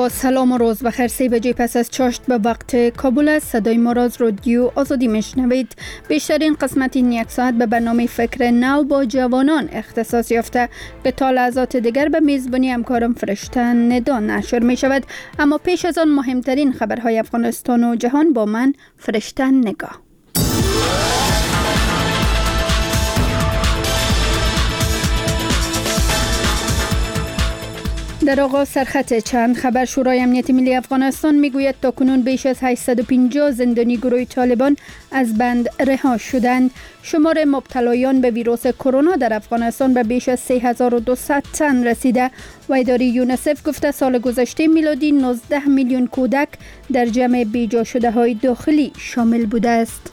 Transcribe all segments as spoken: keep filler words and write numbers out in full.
با سلام و روز بخیر. سه بجه پس از چاشت به وقت کابل است. صدای ما را از رادیو آزادی میشنوید. بیشترین قسمت این یک ساعت به برنامه فکر نو با جوانان اختصاص یافته که تا لحظات دیگر به میزبانی همکارم فرشته ندا نشر می شود. اما پیش از آن مهمترین خبرهای افغانستان و جهان با من فرشته نگاه. در آغاز سرخط چند خبر. شورای امنیت ملی افغانستان میگوید تاکنون بیش از هشتصد و پنجاه زندانی گروه طالبان از بند رها شدند. شمار مبتلایان به ویروس کرونا در افغانستان به بیش از سه هزار و دویست تن رسیده و اداره یونیسف گفته سال گذشته میلادی نوزده میلیون کودک در جمع بیجا شده های داخلی شامل بوده است.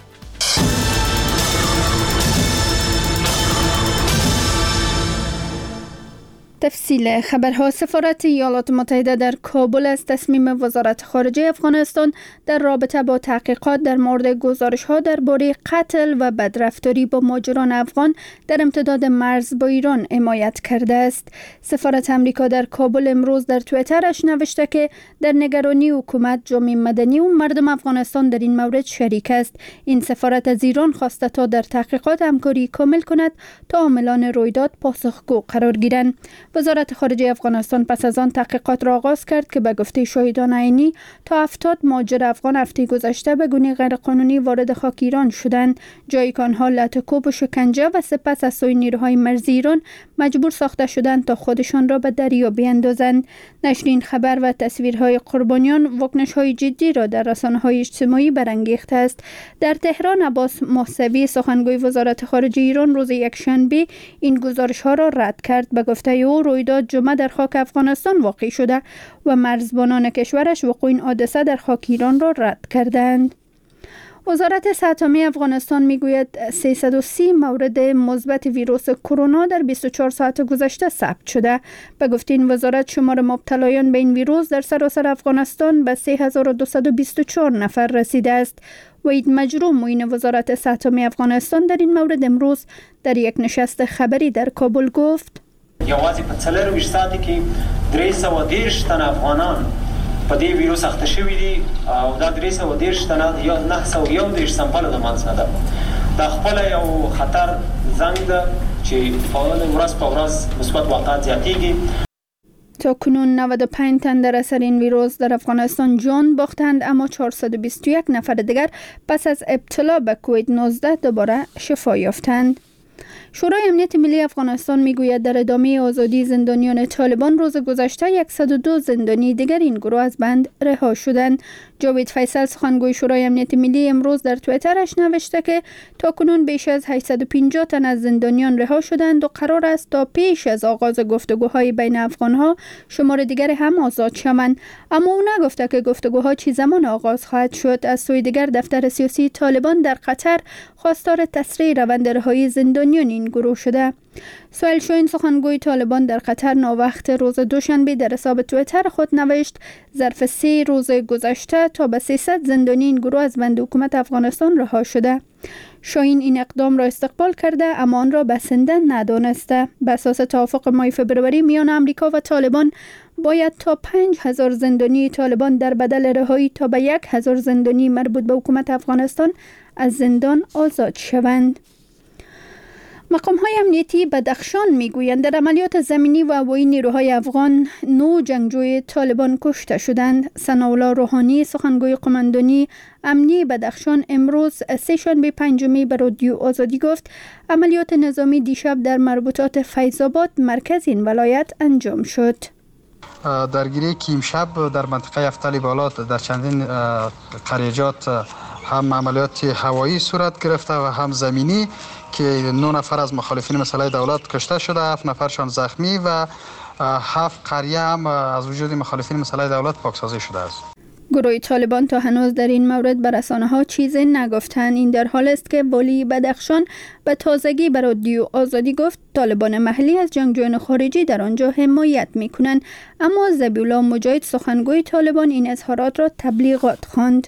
تفصیل خبرها. سفارت ایالات متحده در کابل از تصمیم وزارت خارجه افغانستان در رابطه با تحقیقات در مورد گزارش‌ها درباره قتل و بدرفتاری با مهاجران افغان در امتداد مرز با ایران حمایت کرده است. سفارت آمریکا در کابل امروز در توییترش نوشته که در نگرانی حکومت، جامعه مدنی و مردم افغانستان در این مورد شریک است. این سفارت از ایران خواسته تا در تحقیقات همکاری کامل کند تا عاملان رویداد پاسخگو قرار گیرند. وزارت خارجه افغانستان پس از آن تحقیقات را آغاز کرد که به گفته شاهدان عینی تا هفتاد مهاجر افغان هفته گذشته به گونه غیرقانونی وارد خاک ایران شدند، جایی که آنها لطوکوب و شکنجه و سپس از سوی نیروهای مرزی ایران مجبور ساخته شدند تا خودشان را به دریا بیندازند. نشر این خبر و تصویرهای قربانیان واکنش‌های جدی را در رسانه‌های اجتماعی برانگیخته است. در تهران عباس موسوی سخنگوی وزارت خارجه ایران روز یکشنبه این گزارش‌ها را رد کرد. به گفته او رویداد جمعه در خاک افغانستان واقع شده و مرزبانان کشورش وقوع این حادثه در خاک ایران را رد کردند. وزارت صحت عامه افغانستان میگوید سیصد و سی مورد مثبت ویروس کرونا در بیست و چهار ساعت گذشته ثبت شده. به گفته این وزارت شمار مبتلایان به این ویروس در سراسر افغانستان به سه هزار و دویست و بیست و چهار نفر رسیده است. وحید مجروح معین وزارت صحت عامه افغانستان در این مورد امروز در یک نشست خبری در کابل گفت: یوازې په څلرویشت ساعته کې درې سوه دېرش تن افغانان په دې ویروس اخته شوي دي او دا درې سوه دېرش تنه یا نه سوه یو دېرش سمپله د منځ ده. دا خپله یو خطر زنګ ده چې ورځ په ورځ مثبت واقعات زیاتېږي. تا کنون نود و پنج تن در اثر این ویروس در افغانستان جان باختند، اما چهارصد و بیست و یک نفر دیگر پس از ابتلا به کووید نوزده دوباره شفا یافتند. شورای امنیت ملی افغانستان میگوید در ادامه آزادی زندانیان طالبان روز گذشته صد و دو زندانی دیگر این گروه از بند رها شدند. جاوید فیصل سخنگوی شورای امنیت ملی امروز در توییترش نوشته که تاکنون بیش از هشتصد و پنجاه تن از زندانیان رها شدند و قرار است تا پیش از آغاز گفتگوهای بین افغانها شمار دیگر هم آزاد شوند. اما او نگفته که گفتگوها چه زمان آغاز خواهد شد. از سوی دیگر دفتر سیاسی طالبان در قطر خواستار تسریع روند رهایی زندانیان این گروه شده. سهیل شاهین سخنگوی طالبان در قطر ناوقت روز دوشنبه در حساب توییتر خود نوشت ظرف سه روز گذشته تا به سیصد زندانی این گروه از بند حکومت افغانستان رها شده. شاهین این اقدام را استقبال کرده اما آن را بسنده ندانسته. به اساس توافق ماه فبروری میان آمریکا و طالبان باید تا پنج هزار زندانی طالبان در بدل رهایی تا به یک هزار زندانی مربوط به حکومت افغانستان از زندان آزاد شوند. مقام های امنیتی بدخشان میگویند در عملیات زمینی و هوایی نیروهای افغان نو جنگجوی طالبان کشته شدند. ثناءالله روحانی سخنگوی قماندانی امنی بدخشان امروز سه شنبه پنجمی به رادیو آزادی گفت عملیات نظامی دیشب در مربوطات فیض‌آباد مرکز این ولایت انجام شد. درگیری که امشب در منطقه افتال بالا در چندین قریجات هم عملیات هوایی صورت گرفته و هم زمینی که نه نفر از مخالفین مسئله دولت کشته شده، هفت نفرشان زخمی و هفت قریه هم از وجود مخالفین مسئله دولت پاکسازی شده است. گروه طالبان تا هنوز در این مورد به رسانه‌ها چیزی نگفتند. این در حال است که والی بدخشان به تازگی به رادیو آزادی گفت طالبان محلی از جنگجویان خارجی در آنجا حمایت می‌کنند، اما ذبیح‌الله مجاهد سخنگوی طالبان این اظهارات را تبلیغات خواند.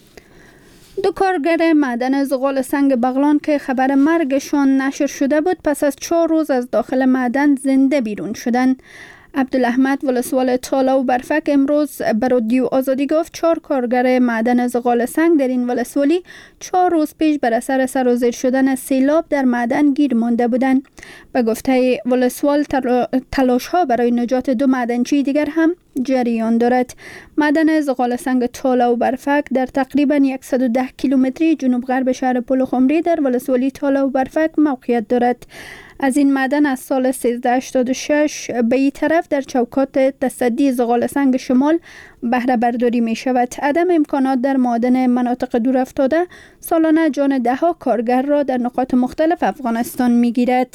دو کارگر معدن زغال سنگ بغلان که خبر مرگشان نشر شده بود پس از چهار روز از داخل معدن زنده بیرون شدند. عبدالاحمد ولسوال تالا و برفک امروز به رادیو آزادی گفت چهار کارگر معدن زغال سنگ در این ولسوالی چهار روز پیش بر اثر سرازیر شدن سیلاب در معدن گیر مانده بودند. به گفته ولسوال تلاش ها برای نجات دو معدنچی دیگر هم جریان دارد. معدن زغال سنگ تالا و برفک در تقریبا صد و ده کیلومتری جنوب غرب شهر پلخمری در ولسوالی تالا و برفک موقعیت دارد. از این معدن از سال سیزده هشتاد و شش به این طرف در چوکات تصدی زغال سنگ شمال بهره برداری می شود. عدم امکانات در معادن مناطق دور افتاده سالانه جان ده ها کارگر را در نقاط مختلف افغانستان می گیرد.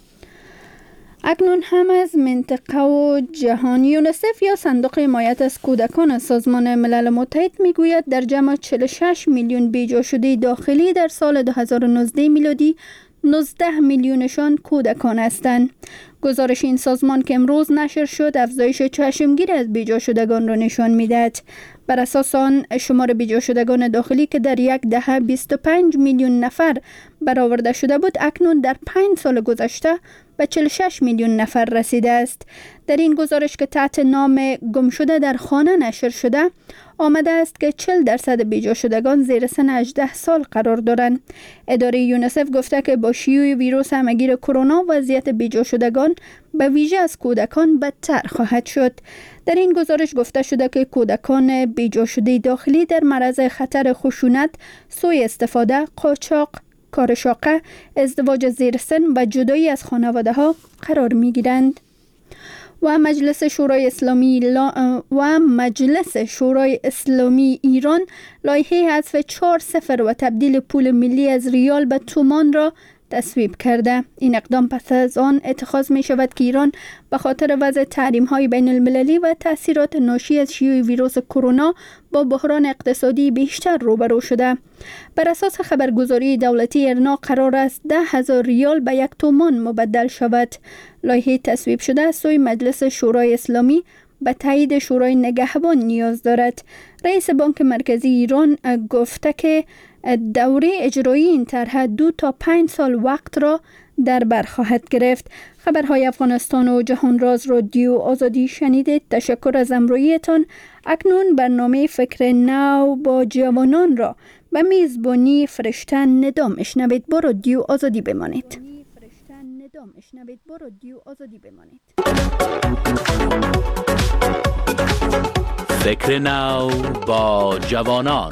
اکنون هم از منطقه و جهان یونیسف یا صندوق حمایت از کودکان سازمان ملل متحد می گوید در جمع چهل و شش میلیون بیجا شده داخلی در سال دو هزار و نوزده میلادی نوزده میلیونشان کودکان هستند. گزارش این سازمان که امروز نشر شد افزایش چشمگیر از بیجا شدگان را نشان می‌دهد. بر اساس آن شمار بیجا شدگان داخلی که در یک دهه بیست و پنج میلیون نفر برآورده شده بود اکنون در پنج سال گذشته به چهل و شش میلیون نفر رسیده است. در این گزارش که تحت نام گم شده در خانه نشر شده آمده است که چهل درصد بیجا شدگان زیر سن هجده سال قرار دارند. اداره یونیسف گفته که با شیوع ویروس همگیر کرونا وضعیت بیجا شدگان به ویژه از کودکان بدتر خواهد شد. در این گزارش گفته شده که کودکان بیجا شده داخلی در معرض خطر خشونت، سوء استفاده، قاچاق، کار شاقه، ازدواج زیر سن و جدایی از خانواده ها قرار می گیرند. و مجلس شورای اسلامی لا... و مجلس شورای اسلامی ایران لایحه حذف چهار صفر و تبدیل پول ملی از ریال به تومان را تصویب کرده. این اقدام پس از آن اتخاذ می شود که ایران به خاطر وضع تحریم های بین المللی و تاثیرات ناشی از شیوع ویروس کرونا با بحران اقتصادی بیشتر روبرو شده. بر اساس خبرگزاری دولتی ایرنا قرار است ده هزار ریال به یک تومان مبدل شود. لایحه تصویب شده از سوی مجلس شورای اسلامی به تایید شورای نگهبان نیاز دارد. رئیس بانک مرکزی ایران گفته که دوره اجرایی این طرح دو تا پنج سال وقت را در بر خواهد گرفت. خبرهای افغانستان و جهان راز رادیو آزادی شنیدید. تشکر از همراهیتان. اکنون برنامه فکر نو با جوانان را به میزبانی فرشته ندام اشنوید. با رادیو آزادی بمانید. فکر نو با جوانان.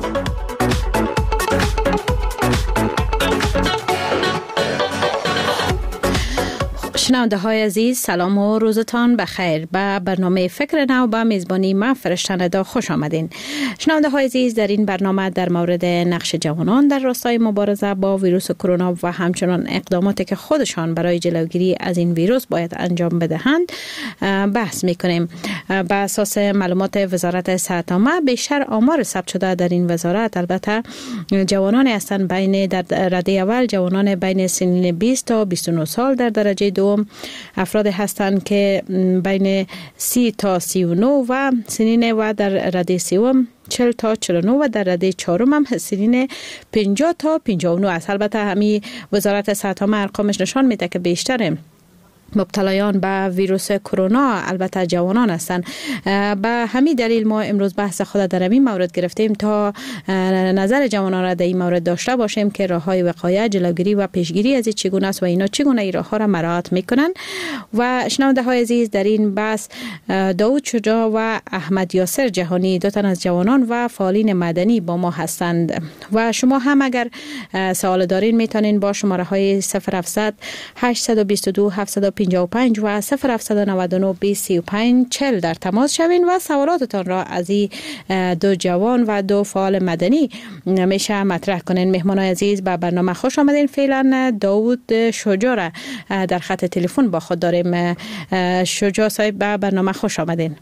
شنونده های عزیز سلام و روزتان بخیر. به برنامه فکر نو با میزبانی من فرشته ندا خوش آمدین. شنونده های عزیز در این برنامه در مورد نقش جوانان در راستای مبارزه با ویروس کرونا و همچنان اقداماتی که خودشان برای جلوگیری از این ویروس باید انجام بدهند بحث میکنیم. به اساس معلومات وزارت صحت عامه بیشتر آمار ثبت شده در این وزارت البته جوانان هستند بین در رده اول جوانان بین سنین بیست تا بیست و نه سال، در درجه دوم افراد هستند که بین سی تا سی و نه و سنین و در رده سوم چهل تا چهل و نه و در رده چهارم هم سنین پنجاه تا پنجاه و نه است. البته همین وزارت صحت عامه ارقامش نشان میده که بیشتر مبتلایان به ویروس کرونا البته جوانان هستند. به همین دلیل ما امروز بحث خود در این مورد گرفتیم تا نظر جوانان را در این مورد داشته باشیم که راههای وقایع، جلوگیری و پیشگیری از این چگونه است و اینا چگونه این راهها را مراعات میکنن. و شنونده های عزیز در این بحث داوود شجاع و احمد یاسر جهانی دو تن از جوانان و فعالین مدنی با ما هستند و شما هم اگر سوال دارین میتونین با شماره های صفر هفتصد هشت دو دو هفت پنجاه و پنج و صفر هفتصد و نود و نه بیست سی و پنج چهل در تماس شوین و سوالاتتان را از این دو جوان و دو فعال مدنی میشه مطرح کنین. مهمانای عزیز به برنامه خوش آمدین. فعلا داوود شجاع را در خط تلفن با خود داریم. شجاع صاحب به برنامه خوش آمدین.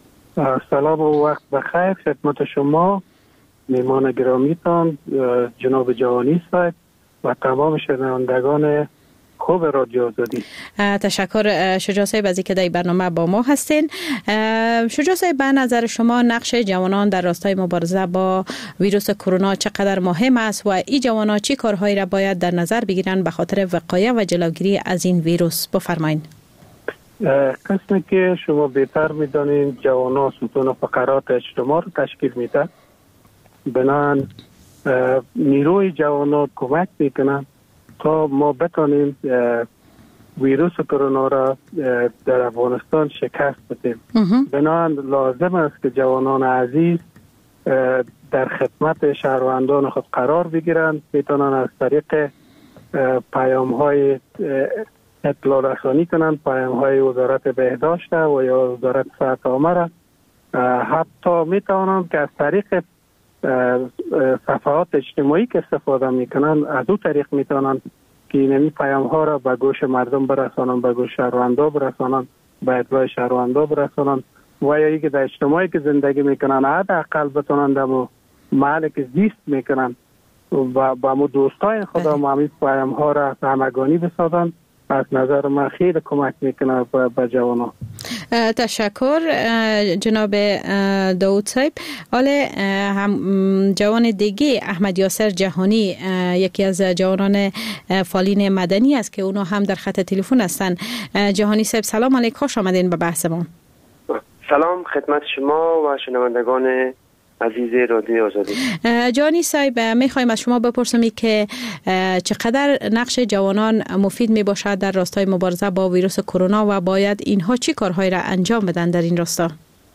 سلام و وقت بخیر خدمت شما مهمان گرامیتان جناب جوانی صاحب و تمام شنوندگان خوب رادیو آزادی. تشکر شجاع صاحب از اینکه در برنامه با ما هستین. شجاع صاحب به نظر شما نقش جوانان در راستای مبارزه با ویروس کرونا چقدر مهم است و این جوانان چی کارهایی را باید در نظر بگیرن به خاطر وقایع و جلوگیری از این ویروس؟ بفرمایید. قسمی که شما بهتر میدانید جوانان ستون فقرات اجتماع رو تشکیل میده، بنابراین نیروی جوانان کمک میکنن تا ما بتانیم ویروس کرونا را در افغانستان شکست بدیم. بنابراین لازم است که جوانان عزیز در خدمت شهروندان خود قرار بگیرند، میتونن از طریق پیام های اطلاع رسانی کنند، پیام های وزارت بهداشت و یا وزارت صحت عامه را، حتی میتونند که از طریق صفحات اجتماعی که استفاده میکنند از او طریق میتونند که این پیام ها را به گوش مردم برسانند، به گوش شهروندا برسانند، به اطلاع شهروندا برسانند و یا اینکه در اجتماعی که زندگی میکنن حداقل بتونند در محلی که زیست میکنن و با مو دوستای خدا ما همین پیام ها را همگانی بسازند. از نظر من خیلی کمک میکنه به جوانان. تشکر جناب داود صاحب. حالا هم جوان دیگه احمد یاسر جهانی یکی از جوانان فعالین مدنی است که اونا هم در خط تلفن هستن. جهانی صاحب سلام علیکم، خوش آمدین به بحث ما. سلام خدمت شما و شنوندگان عزیز رادیو آزادی. جانی صاحب میخوایم از شما بپرسیم که چقدر نقش جوانان مفید می باشد در راستای مبارزه با ویروس کرونا و باید اینها چی کارهایی را انجام بدن در این راستا؟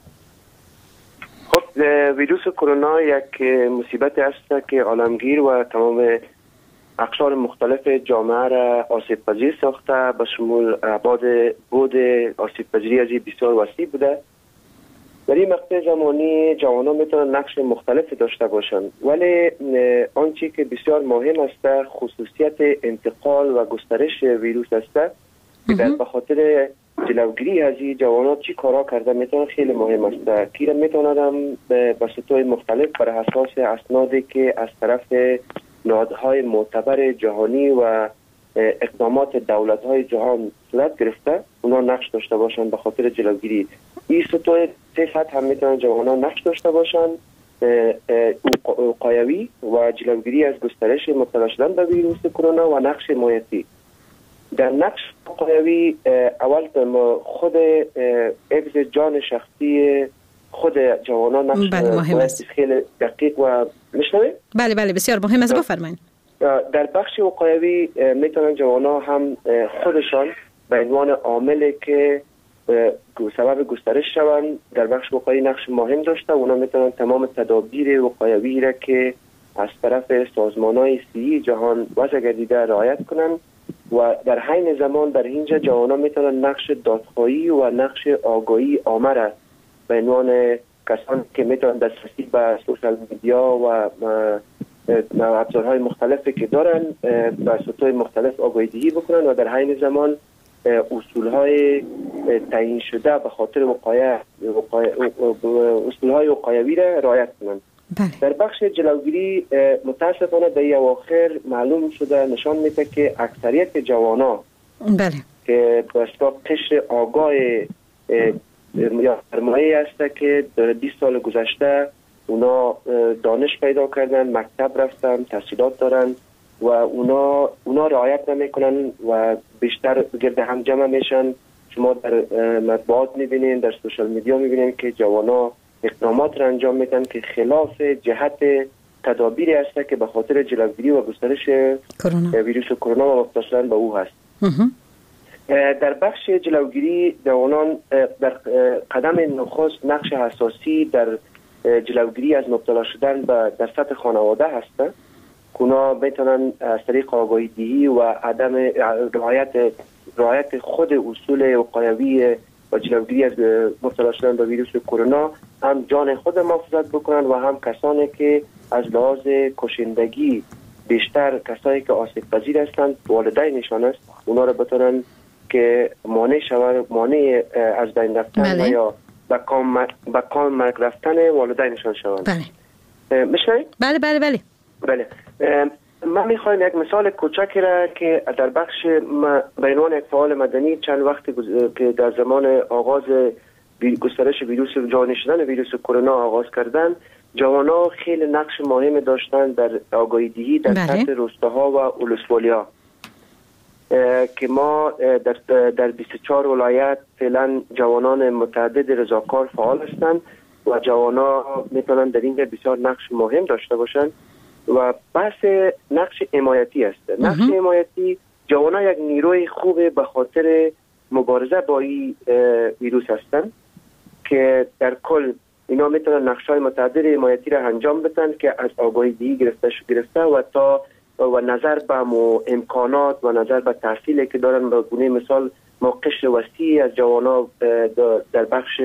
خب ویروس کرونا یک مصیبت است که عالمگیر و تمام اقشار مختلف جامعه را آسیب پذیر ساخته، به شمول ابعاد بود آسیب پذیری از بسیار وسیع بوده. در این مقطع زمانی جوانان میتونن نقش مختلف داشته باشند، ولی آنچه که بسیار مهم است خصوصیت انتقال و گسترش ویروس است که در بخاطر جلوگیری از این جوانان چی کارا کرده میتونه خیلی مهم است که میتونن به سطوح مختلف بر اساس اسنادی که از طرف نهادهای معتبر جهانی و اقدامات دولت‌های جهان صورت گرفته اونا نقش داشته باشند به خاطر جلوگیری. این سطوح سه سطح هم میتونن جوانان نقش داشته باشند: وقایوی و جلوگیری از گسترش مبتلا شدن به ویروس کرونا و نقش حمایتی. در نقش وقایوی اول خود حفظ جان شخصی خود جوانان نقش مهم است. خیلی دقیق و مشنوید؟ بله بله بسیار مهم است، بفرمایید. در بخش وقایوی میتونن جوانان هم خودشان به عنوان عاملی که سبب گسترش شوند در بخش وقایوی نقش مهم داشته. اونا میتونن تمام تدابیر وقایوی را که از طرف سازمان‌های صحی جهان وضع گردیده رعایت کنند و در حین زمان در اینجا جوانان میتونن نقش دادخواهی و نقش آگاهی عامه را به عنوان کسانی که میتونن دسترسی به سوشال میدیا و ابزارهای مختلفی که دارن به سطوح مختلف آگاهی دهی بکنن و در حین زمان اصولهای تعیین شده به خاطر وقایع اصولهای وقایوی را رعایت کنند. در بخش جلوگیری متاسفانه در اواخر معلوم شده نشان میده که اکثریت جوانان بله که به اصطلاح قشر آگاه یا فرمایی است که در بیست سال گذشته اونا دانش پیدا کردن، مکتب رفتن، تحصیلات دارن و اونا اونا رعایت نمیکنن و بیشتر گرد هم جمع میشن. شما در مطبوعات میبینین، در سوشال میدیا میبینین که جوانا اقدامات را انجام میدن که خلاف جهت تدابیری است که به خاطر جلوگیری و گسترش کرونا. ویروس کرونا و مبتلا شدن به او هست. در بخش جلوگیری جوانان در قدم نخست نقش حساسی در جلوگیری از مبتلا شدن به در سطح خانواده هستند. اونا میتونن از طریق آگاهی دهی و عدم رعایت رعایت خود اصول وقایوی و جلوگیری از مبتلا شدن به ویروس کرونا هم جان خود محافظت بکنن و هم کسانی که از لحاظ کشندگی بیشتر کسایی که آسیب پذیر هستند والدینشان است اونا رو بتونن که مانع شوند، مانع از بین رفتن و یا به کام به کام مرگ رفتن والدینشان شوند. بله. میشنوید؟ بله بله بله. بله. من میخوایم یک مثال کوچکی را که در بخش به عنوان یک فعال مدنی چند وقتی که در زمان آغاز گسترش ویروس جهانی شدن ویروس کرونا آغاز کردن، جوانا خیلی نقش مهم داشتن در آگاهی دهی در سطح روستاها و ولسوالی‌ها. که ما در در بیست و چهار ولایت فعلا جوانان متعدد رضاکار فعال هستند و جوانا میتونن در این بسیار نقش مهم داشته باشند و بحث نقش حمایتی است. نقش حمایتی، جوانا یک نیروی خوب به خاطر مبارزه با این ویروس هستند که در کل اینا میتونن نقش‌های متعدد حمایتی را انجام بدن که از آگاهی دهی گرفته گرفته و تا و نظر به امکانات و نظر به تحصیلی که دارن. به گونه مثال ما قشر وسیعی از جوانا در بخش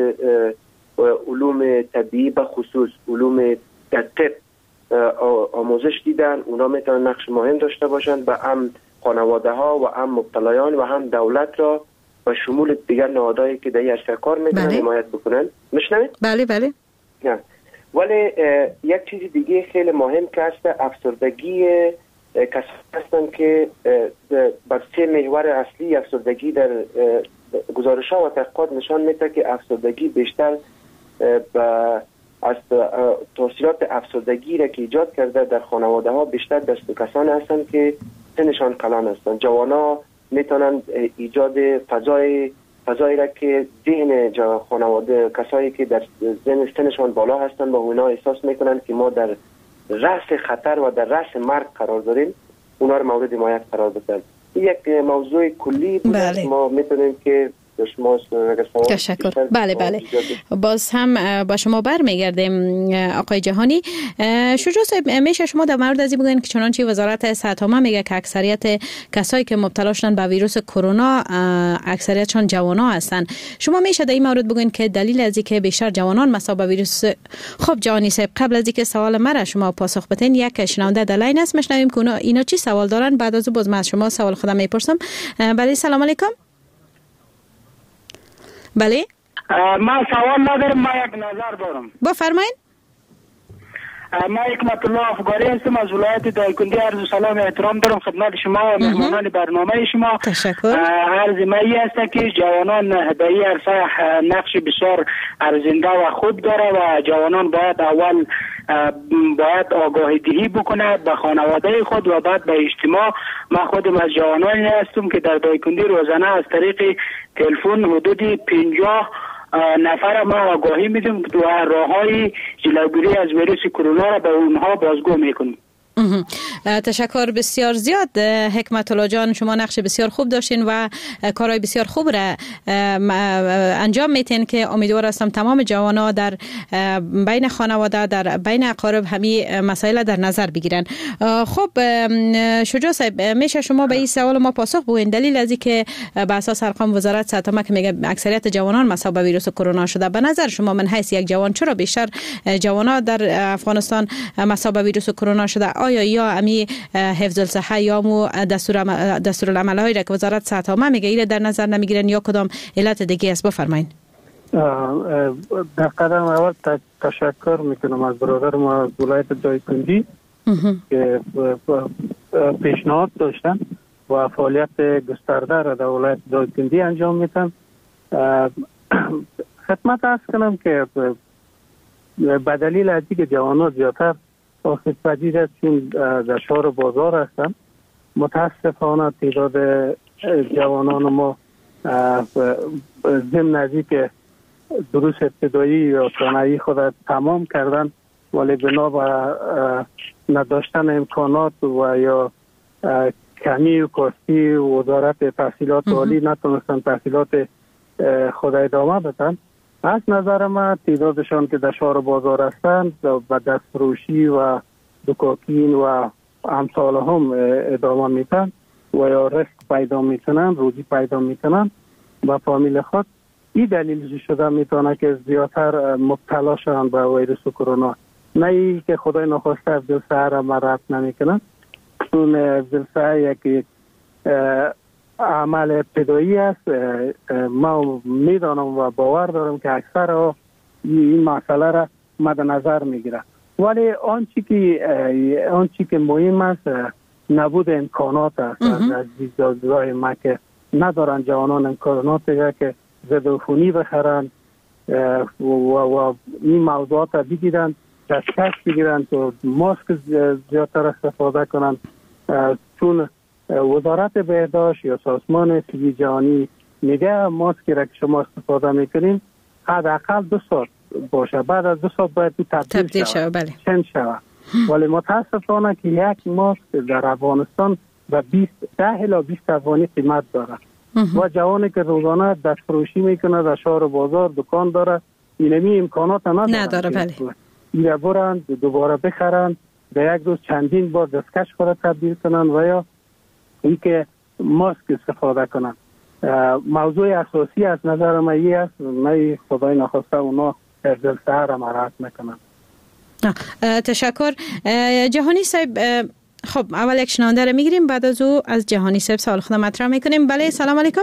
علوم طبیعی به خصوص علوم طب آموزش دیدن، اونا میتونن نقش مهم داشته باشند به هم خانواده ها و هم مبتلایان و هم دولت را و شمول دیگر نهادهایی که در این عرصه کار میکنن حمایت بکنن. میشنوید؟ بله بله. نه. ولی یک چیز دیگه خیلی مهم که هست، افسردگی کسانی هستند که بر سه محور اصلی افسردگی در گزارش ها و تحقیقات نشان میده که افسردگی بیشتر با از تاثیرات افسردگی را که ایجاد کرده در خانواده ها بیشتر دست کسانی هستند که سنشان کلان هستند. جوانا میتونن ایجاد فضای فضایی را که ذهن خانواده کسایی که در ذهن سنشان بالا هستند با اونا احساس میکنن که ما در رأس خطر و در رأس مرگ قرار داریم، اونا رو مورد حمایت قرار بدن. یک موضوع کلی بود. بله. ما میتونیم که شما تشکر. بله بله. باز هم با شما برمیگردیم آقای جهانی. شجاع صاحب، میشه شما در مورد از این بگوین که چنانچه وزارت صحت عامه میگه که اکثریت کسایی که مبتلا شدن به ویروس کرونا اکثریتشان جوانا هستن، شما میشه در این مورد بگوین که دلیل از اینکه بیشتر جوانان مصاب به ویروس؟ خب جهانی صاحب، قبل از اینکه سوال مرا شما پاسخ بدین، یک شنونده در لاین است، میشنویم که اونا اینا چی سوال دارن، بعد از باز من از شما سوال خودم میپرسم. بله سلام علیکم. بله ما سوال ندارم، ما یک نظر دارم. بفرمایین. ما حکمت الله افغاری هستم از ولایت دایکنډي. عرض سلام احترام دارم خدمت شما و مهمانان برنامه شما. تشکر. عرض ما این است که جوانان در این عرصه نقش بسیار ارزنده و خوب داره و جوانان باید اول باید آگاهی دهی بکنه به خانواده خود و بعد به اجتماع. ما خودم از جوانانی هستم که در دایکنډي روزانه از طریق تلفن حدود پنجاه نفر ما آگاهی میدیم و راههای جلوگیری از ویروس کرونا را به اونها بازگو میکنیم. تشکر بسیار زیاد حکمت الله جان، شما نقش بسیار خوب داشتین و کارهای بسیار خوب را انجام میتین که امیدوار هستم تمام جوانا در بین خانواده در بین اقارب همین مسائل در نظر بگیرن. خب شجاع صاحب، میشه شما به این سوال ما پاسخ بدین؟ دلیل از اینکه به اساس ارقام وزارت صحت عامه که میگه اکثریت جوانان مصاب به ویروس کرونا شده، به نظر شما من حیث یک جوان چرا بیشتر جوانا در افغانستان مصاب به ویروس کرونا شده؟ آیا یا امی حفظ الصحه یا مو دستور دستورالعمل هایی را که وزارت صحت عامه میگه ایره در نظر نمیگیرن یا کدام علت دیگه است؟ بفرمایید. در قدم اول تشکر میکنم از برادر ما از ولایت دایکنډي که پیشنهاد داشتن و فعالیت گسترده را در ولایت دایکنډي انجام میدن. خدمت عرض کنم که به دلیل از اینکه جوانان زیادتر آسیب پذیر است چون در شهر بازار هستند، متاسفانه تعداد جوانان ما ضمن از اینکه دروس ابتدایی یا ثانوی خود تمام کردن ولی بنا به نداشتن امکانات و یا کمی و کاستی وزارت تحصیلات عالی نتونستن تحصیلات خود ادامه بدن. از نظر من تعدادشان که در شهر بازار هستند و دستفروشی و دکاکین و امثال هم ادامه میتن و یا رزق پیدا میکنن، روزی پیدا میکنن و فامیل خود. این دلیل شده میتونه که زیادتر مبتلا شدن به ویروس کرونا. نه ای که خدای نخواسته افزلسعه را مرد نمیکنن، چون افزلسعه یک عمل ابتدایی است. ما میدانم و باور دارم که اکثر این مسئله را مد نظر میگیره، ولی آنچه که آنچه که مهم است نبود امکانات است. از دیدگاه ما که ندارن جوانان امکانات که ضد عفونی بخرن و, و این موضوعات را بگیرن، دستکش بگیرن، تو ماسک زیادتر استفاده کنن، چون وزارت بهداشت یا سازمان صحی جهانی میگه ماسک را که شما استفاده میکنین حداقل دو ساعت باشه، بعد از دو ساعت باید تبدیل, تبدیل شود. بله. چند شود. ولی متاسفانه که یک ماسک در افغانستان و بیست ده الی بیست افغانی قیمت داره و جوانی که روزانه دست فروشی میکنه در شهر و بازار دکان داره اینمی امکانات نداره. نداره بله. ایره برند دوباره بخرند در یک روز چندین بار دستکش خود تبدیل کنن و یا این که ماسک استفاده کنن. موضوع اساسی از نظر من این است، من خدای نخواسته اونا ارزل سهر را مراعات میکنن. تشکر. جهانی صاحب، خب اول یک شنونده رو میگیریم، بعد از او از جهانی صاحب سوال خود مطرح میکنیم. بله سلام علیکم.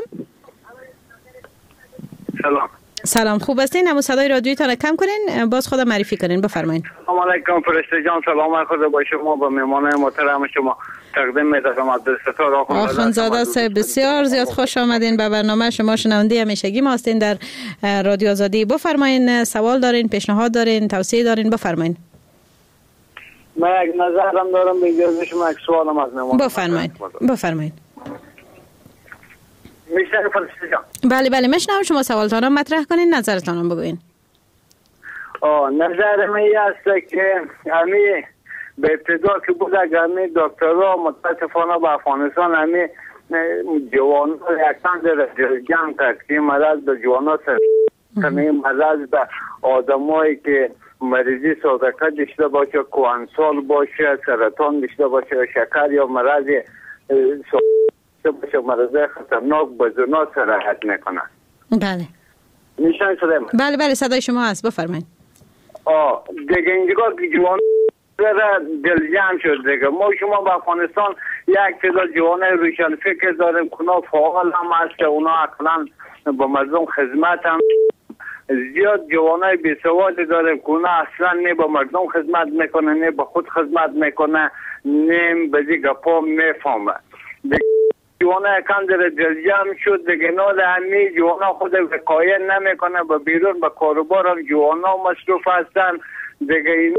سلام. سلام، خوب هستین؟ همون صدای رادیویتان کم کنین، باز خود معرفی کنین، بفرمایید. سلام علیکم فرشته جان، سلام خدا با شما، با مهمان محترم شما تقدیم می‌کنم عبدالستار آخوندزاده صاحب. بسیار زیاد خوش آمدین به برنامه. شما شنونده همیشگی ما هستین در رادیو آزادی. بفرمایین، سوال دارین، پیشنهاد دارین، توصیه دارین، بفرمایین. من یک نظرم دارم، به اجازه شما یک سوالم از مهمان. بفرمایید. بفرمایید. میشه فرشته جان؟ بله بله میشنوم، شما سوالتان رو مطرح کنین، نظرتان رو بگوین. آه نظر من این است که همین به ابتدا که بود همین دکترها متاسفانه به افغانستان همین جوان یکسان در جمع کرد که این مرض به جوان سر همین مرض به آدمایی که مریضی سازکه داشته باشه، کوهنسال باشه، سرطان داشته باشه، شکر یا مرض باشه، مرض خطرناک به زنا سراحت میکنن. بله میشن شده من؟ بله بله صدای شما هست، بفرمایید. آه دیگه اینجا که جوان دل جمع شد دیگه. ما شما به افغانستان یک تعداد جوانای روشن فکر داریم که اونا فعال هم هست، اونا اصلا با مردم خدمت هم. زیاد جوانای بی‌سواد داریم که اونا اصلا نه با مردم خدمت میکنه، نه با خود خدمت میکنه، نه به دیگه گپا میفهمه. جوانای کم در دل جمع شد دیگه. نال همی جوانا خود وقایه نمیکنه، با بیرون با کاروبار هم جوانا مصروف هستن دیگه. این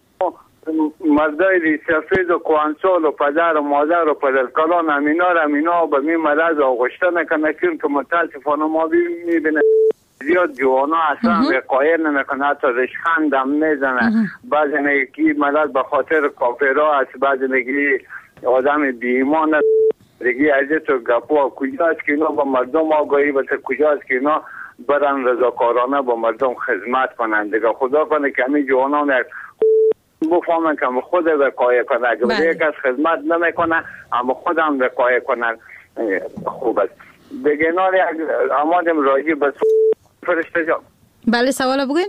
مردای ری سفید و کوانسال و پدر و مادر و پدرکلان همینا را همینا به می مرض آغشته نکنه، چون که متاسفانه ما میبینه زیاد جوانا اصلا وقایه نمیکنه، حتی رشخند هم میزنه. بعضی میگه که مرض به خاطر کافرها است، بعضی میگه آدم بی ایمان است دیگه. عزیز و گپا کجاست که اینا با مردم آگاهی بسه، کجاست که اینا برن رضاکارانه با مردم خدمت کنن دیگه. خدا کنه که همین جوانان یک بفهمن که خود وقایه کنه، اگه یک از خدمت نمیکنه اما خودم وقایه کنن خوب است دیگه. نار یک آمادم راجی بس فرشته جان. بله سوال بگوین.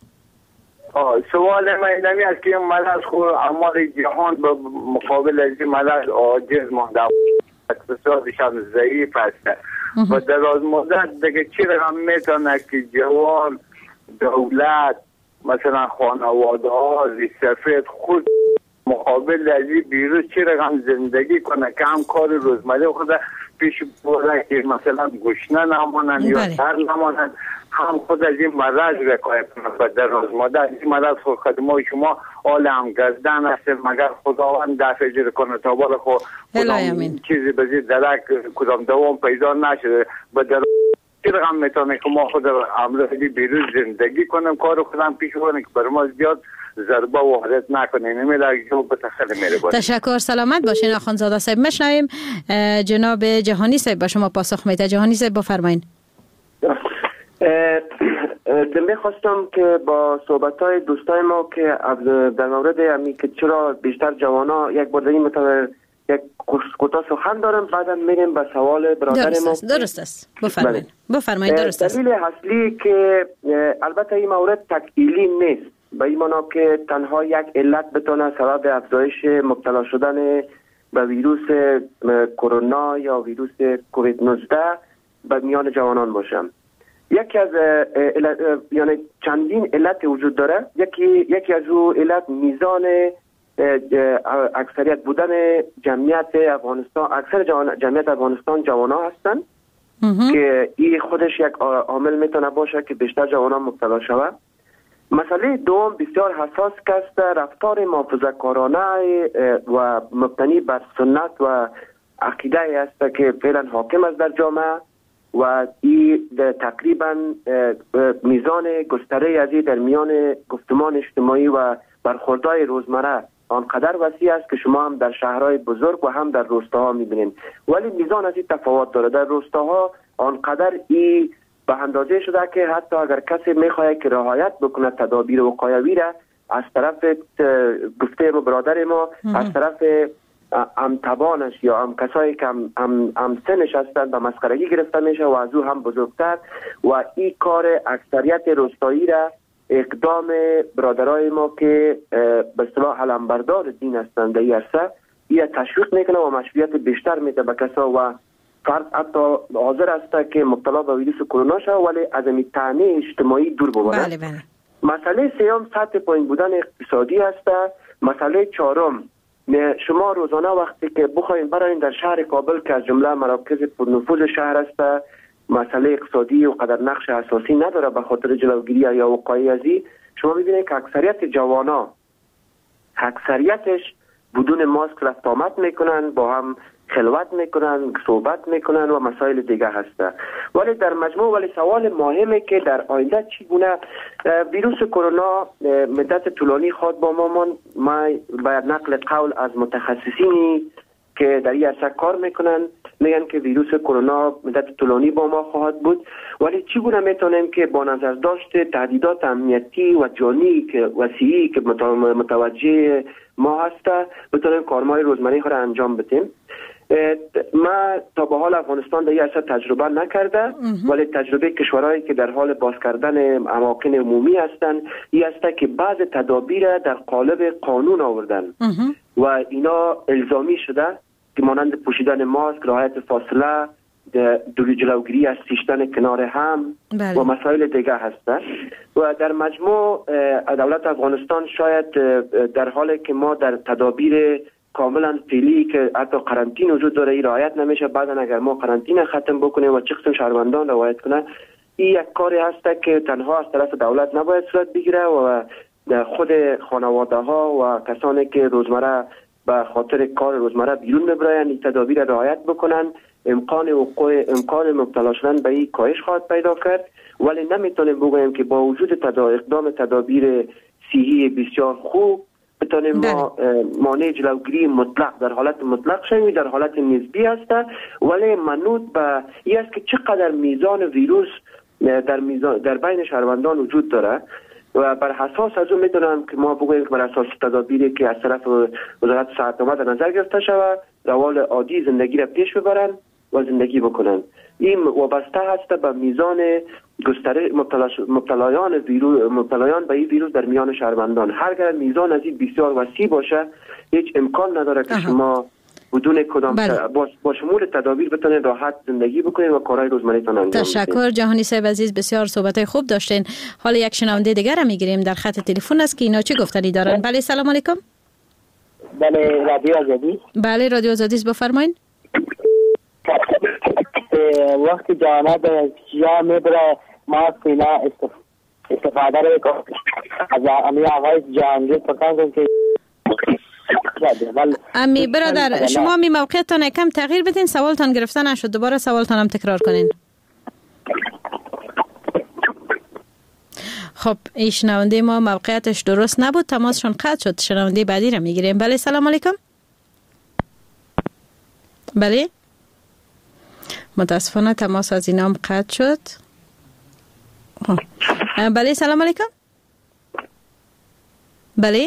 آه سوال من اینمی است که این مرض خود اعمال جهان به مقابل از این مرض عاجز مانده، اقتصادش هم ضعیف است و دراز مدت دیگه چی رقم میتونه که جوان، دولت، مثلا خانواده ها سفید خود مقابل از این ویروس چی رقم زندگی کنه که هم کار روزمره خود پیش بره که مثلا گشنه نمانن یا سر نمانن، هم خود از این مرض وقایه کنه. و دراز مدت این مرض خود خدمای شما آل هم گزدن است، مگر خداوند دفع جیر کنه تا بالا خود کدام چیزی بزید درک کدام دوام پیدا نشده. به در چی رقم میتونه که ما خود امروزی بیروز زندگی کنیم، کار خودم پیش کنیم که بر ما زیاد ضربه و وارد نکنه. نمیده جو به تخیل میره باید. تشکر، سلامت باشین آخوندزاده صاحب. مشنویم جناب جهانی صاحب با شما پاسخ میده. جهانی صاحب بفرمایید. میخواستم که با صحبت‌های دوستای ما که در مورد همی که چرا بیشتر جوانا یک بار این مطابق یک کوتاه سخن دارم، بعدا میریم به سوال برادر درست ما. است درست است بفرمایید. بفرمایید. درست است. دلیل اصلی که البته این مورد تکیلی نیست، به این معنا که تنها یک علت بتونه سبب افزایش مبتلا شدن به ویروس کرونا یا ویروس کووید نوزده به میان جوانان باشه. یکی از علت، یعنی چندین علت وجود داره. یکی یکی از او علت میزان اکثریت بودن جمعیت افغانستان، اکثر جمعیت افغانستان جوان ها هستن که این خودش یک عامل میتونه باشه که بیشتر جوان ها مبتلا شود. مسئله دوم بسیار حساس است، رفتار محافظه‌کارانه و مبتنی بر سنت و عقیده است که فعلا حاکم است در جامعه و این تقریبا میزان گستره از در میان گفتمان اجتماعی و برخوردهای روزمره آنقدر وسیع است که شما هم در شهرهای بزرگ و هم در روستاها میبینید، ولی میزان از این تفاوت داره. در روستاها آنقدر این به اندازه شده که حتی اگر کسی میخواهد که رعایت بکنه تدابیر وقایوی را، از طرف گفته ما برادر ما از طرف ام تبانش یا ام کسایی که ام, ام, ام سنش هستند به مسخرگی گرفته میشه و از او هم بزرگتر، و این کار اکثریت روستایی را اقدام برادرای ما که به اصطلاح علمبردار دین هستند در این عرصه این تشویق میکنه و مشروعیت بیشتر میده به کسا و فرد حتی حاضر است که مبتلا به ویروس کرونا شد ولی از این طعنه اجتماعی دور بماند. بله بله. مسئله سیام سطح پایین بودن اقتصادی است. مسئله چهارم، شما روزانه وقتی که بخواین براین در شهر کابل که از جمله مراکز پرنفوذ شهر است، مسئله اقتصادی و قدر نقش اساسی نداره به خاطر جلوگیری یا وقایع ازی، شما میبینید که اکثریت جوانا اکثریتش بدون ماسک رفت آمد میکنن، با هم خلوت میکنن، صحبت میکنن و مسائل دیگه هسته. ولی در مجموع ولی سوال مهمه که در آینده چگونه ویروس کرونا مدت طولانی خود با ما من ما باید نقل قول از متخصصینی که در این عرصه کار میکنن میگن که ویروس کرونا مدت طولانی با ما خواهد بود، ولی چگونه میتونیم که با نظر داشت تهدیدات امنیتی و جانی که وسیعی که متوجه ما هسته بتونیم کارهای روزمره خود را انجام بدیم. ما تا به حال افغانستان در این عرصه تجربه نکرده، ولی تجربه کشورهایی که در حال باز کردن اماکن عمومی هستند این است که بعض تدابیر در قالب قانون آوردن و اینا الزامی شده که مانند پوشیدن ماسک، رعایت فاصله، دوری جلوگیری از سیشتن کنار هم بله. و مسائل دیگه هسته و در مجموع دولت افغانستان شاید در حالی که ما در تدابیر کاملا فعلی که حتی قرنطین وجود داره ای رعایت نمیشه، بعدا اگر ما قرنطینه ختم بکنیم و چه قسم شهروندان رعایت کنه، این یک کاری هست که تنها از طرف دولت نباید صورت بگیره و خود خانواده ها و کسانی که روزمره به خاطر کار روزمره بیرون ببرن این تدابیر رعایت بکنن، امکان وقوع امکان مبتلا شدن به این کاهش خواهد پیدا کرد. ولی نمیتونیم بگوییم که با وجود تدا اقدام تدابیر صحی بسیار خوب بتونیم ما مانع جلوگیری مطلق در حالت مطلق شویم، در حالت نسبی است، ولی منوط به این است که چقدر میزان ویروس در میزان در بین شهروندان وجود داره و بر اساس از اون میتونم که ما بگوییم که بر اساس تدابیری که از طرف وزارت صحت در نظر گرفته شود روال عادی زندگی را پیش ببرن و زندگی بکنن. این وابسته هست به میزان گستره مبتلایان ویروس مبتلایان به این ویروس در میان شهروندان. هرگاه میزان از این بسیار وسیع باشه هیچ امکان نداره که شما بدون کدام با, با شمول تدابیر بتونید راحت زندگی بکنید و کارهای روزمره‌تان انجام بدید. تشکر جهانی صاحب عزیز، بسیار صحبت‌های خوب داشتین. حالا یک شنونده دیگر را میگیریم در خط تلفن است که اینا چه گفتنی دارن. بله سلام علیکم. بله رادیو آزادی. بله رادیو آزادی بفرمایید. وقتی جامعه به جا میبره ما اینا استفاده رو کنیم از امی آقای جهانگیر پکان کنیم که امی برادر شما می موقعیتان کم تغییر بدین، سوالتان گرفته نشد، دوباره سوالتان هم تکرار کنین. خب این شنونده ما موقعیتش درست نبود، تماسشون قطع شد. شنونده بعدی را میگیریم. بله سلام علیکم. بله متاسفانه تماس از اینام قطع شد. بله سلام علیکم. بله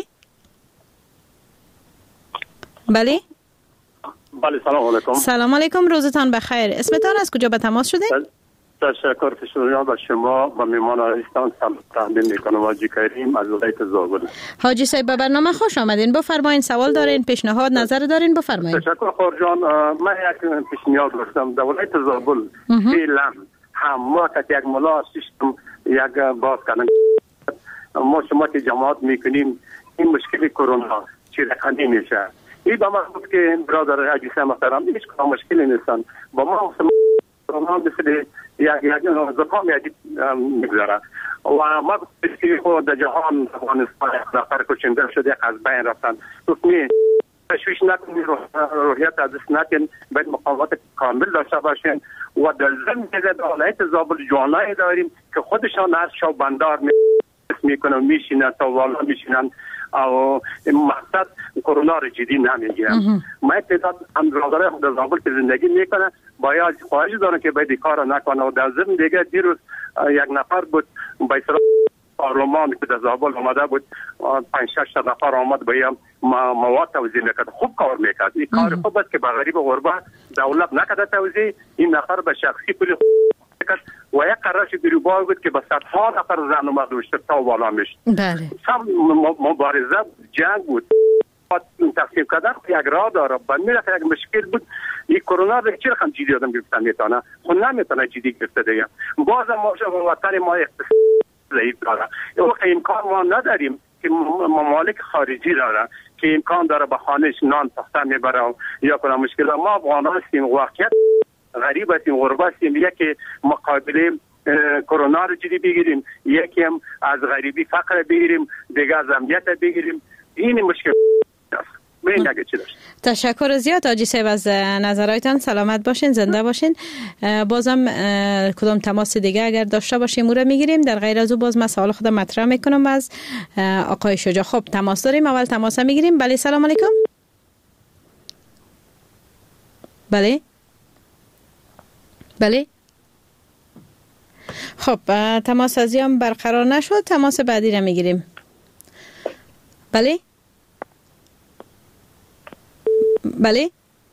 بله بله سلام علیکم. سلام علیکم، روزتان بخیر. اسمتان از کجا به تماس شدین؟ تشکر کشوریان به شما و میمان عزیزتان سلام تقدیم میکنم. حاجی کریم از ولایت زابل. حاجی صاحب به برنامه خوش آمدین. بفرمایید، سوال دارین، پیشنهاد، نظر دارین، بفرمایید. تشکر خورجان. من یک پیشنهاد داشتم. در ولایت زابل فعلا هم ما که یک ملا سیستم یک باز کردن ما شما که جماعت میکنیم این مشکل کرونا چی رقمی میشه. این با من بود که برادر عزیز محترم هیچ کدام مشکلی نیستن. با ما کرونا مثل یک یک زکام یادی میگذره و ما که خود در جهان افغانستان نفر کشنده شده از بین رفتن. حکمی تشویش نکنید، روحیت از دست ندین، باید مقاومت کامل داشته باشین و در ضمن دیگه دولت زابل جوانایی داریم که خودشان از شو بندار میکنن میشینن تا والا میشینن و مقصد کرونا رو جدی نمیگیرن. من تعداد امراداره خود زابل که زندگی میکنه باید خواهش دارم که باید کار نکنه و در ضمن دیگه دیروز یک نفر بود به اصطلاح پارلمان که در زابل اومده بود، پنج شش نفر آمد به مواد توزیع میکرد. خوب کار میکرد. این کار خوب است که به غریب غربه دولت نکرده توزیع، این نفر به شخصی پول میکرد و یک قرارش گریبار بود که به صدها نفر زن و مرد روشتر تا والا میشد. بله. سم مبارزه جنگ بود. تقسیم کردن یک راه داره. به میره یک مشکل بود. این کرونا رو چرا هم جدی آدم گرفتن میتونه؟ خود نمیتونه جدی گرفته دیگه. باز ما وطن ما اقتصاد ضعیف داره. او امکان ما نداریم که ممالک خارجی داره که امکان داره به خانهش نان پخته میبره یا کنه مشکل. ما افغان هستیم، واقعیت غریب هستیم، غربه هستیم. یکی مقابله کرونا رو جدی بگیریم، یکی هم از غریبی فقر بگیریم، دیگه از امنیت بگیریم. این مشکل است. ببین اگه چی داشت. تشکر زیاد حاجی صاحب از نظراتتان. سلامت باشین، زنده باشین. بازم کدام تماس دیگه اگر داشته باشیم او را میگیریم. در غیر از او باز مسائل خودم مطرح میکنم از آقای شجاع. خب تماس داریم، اول تماس میگیریم. بله سلام علیکم. بله بله. خب تماس از هم برقرار نشد، تماس بعدی را میگیریم. بله بله.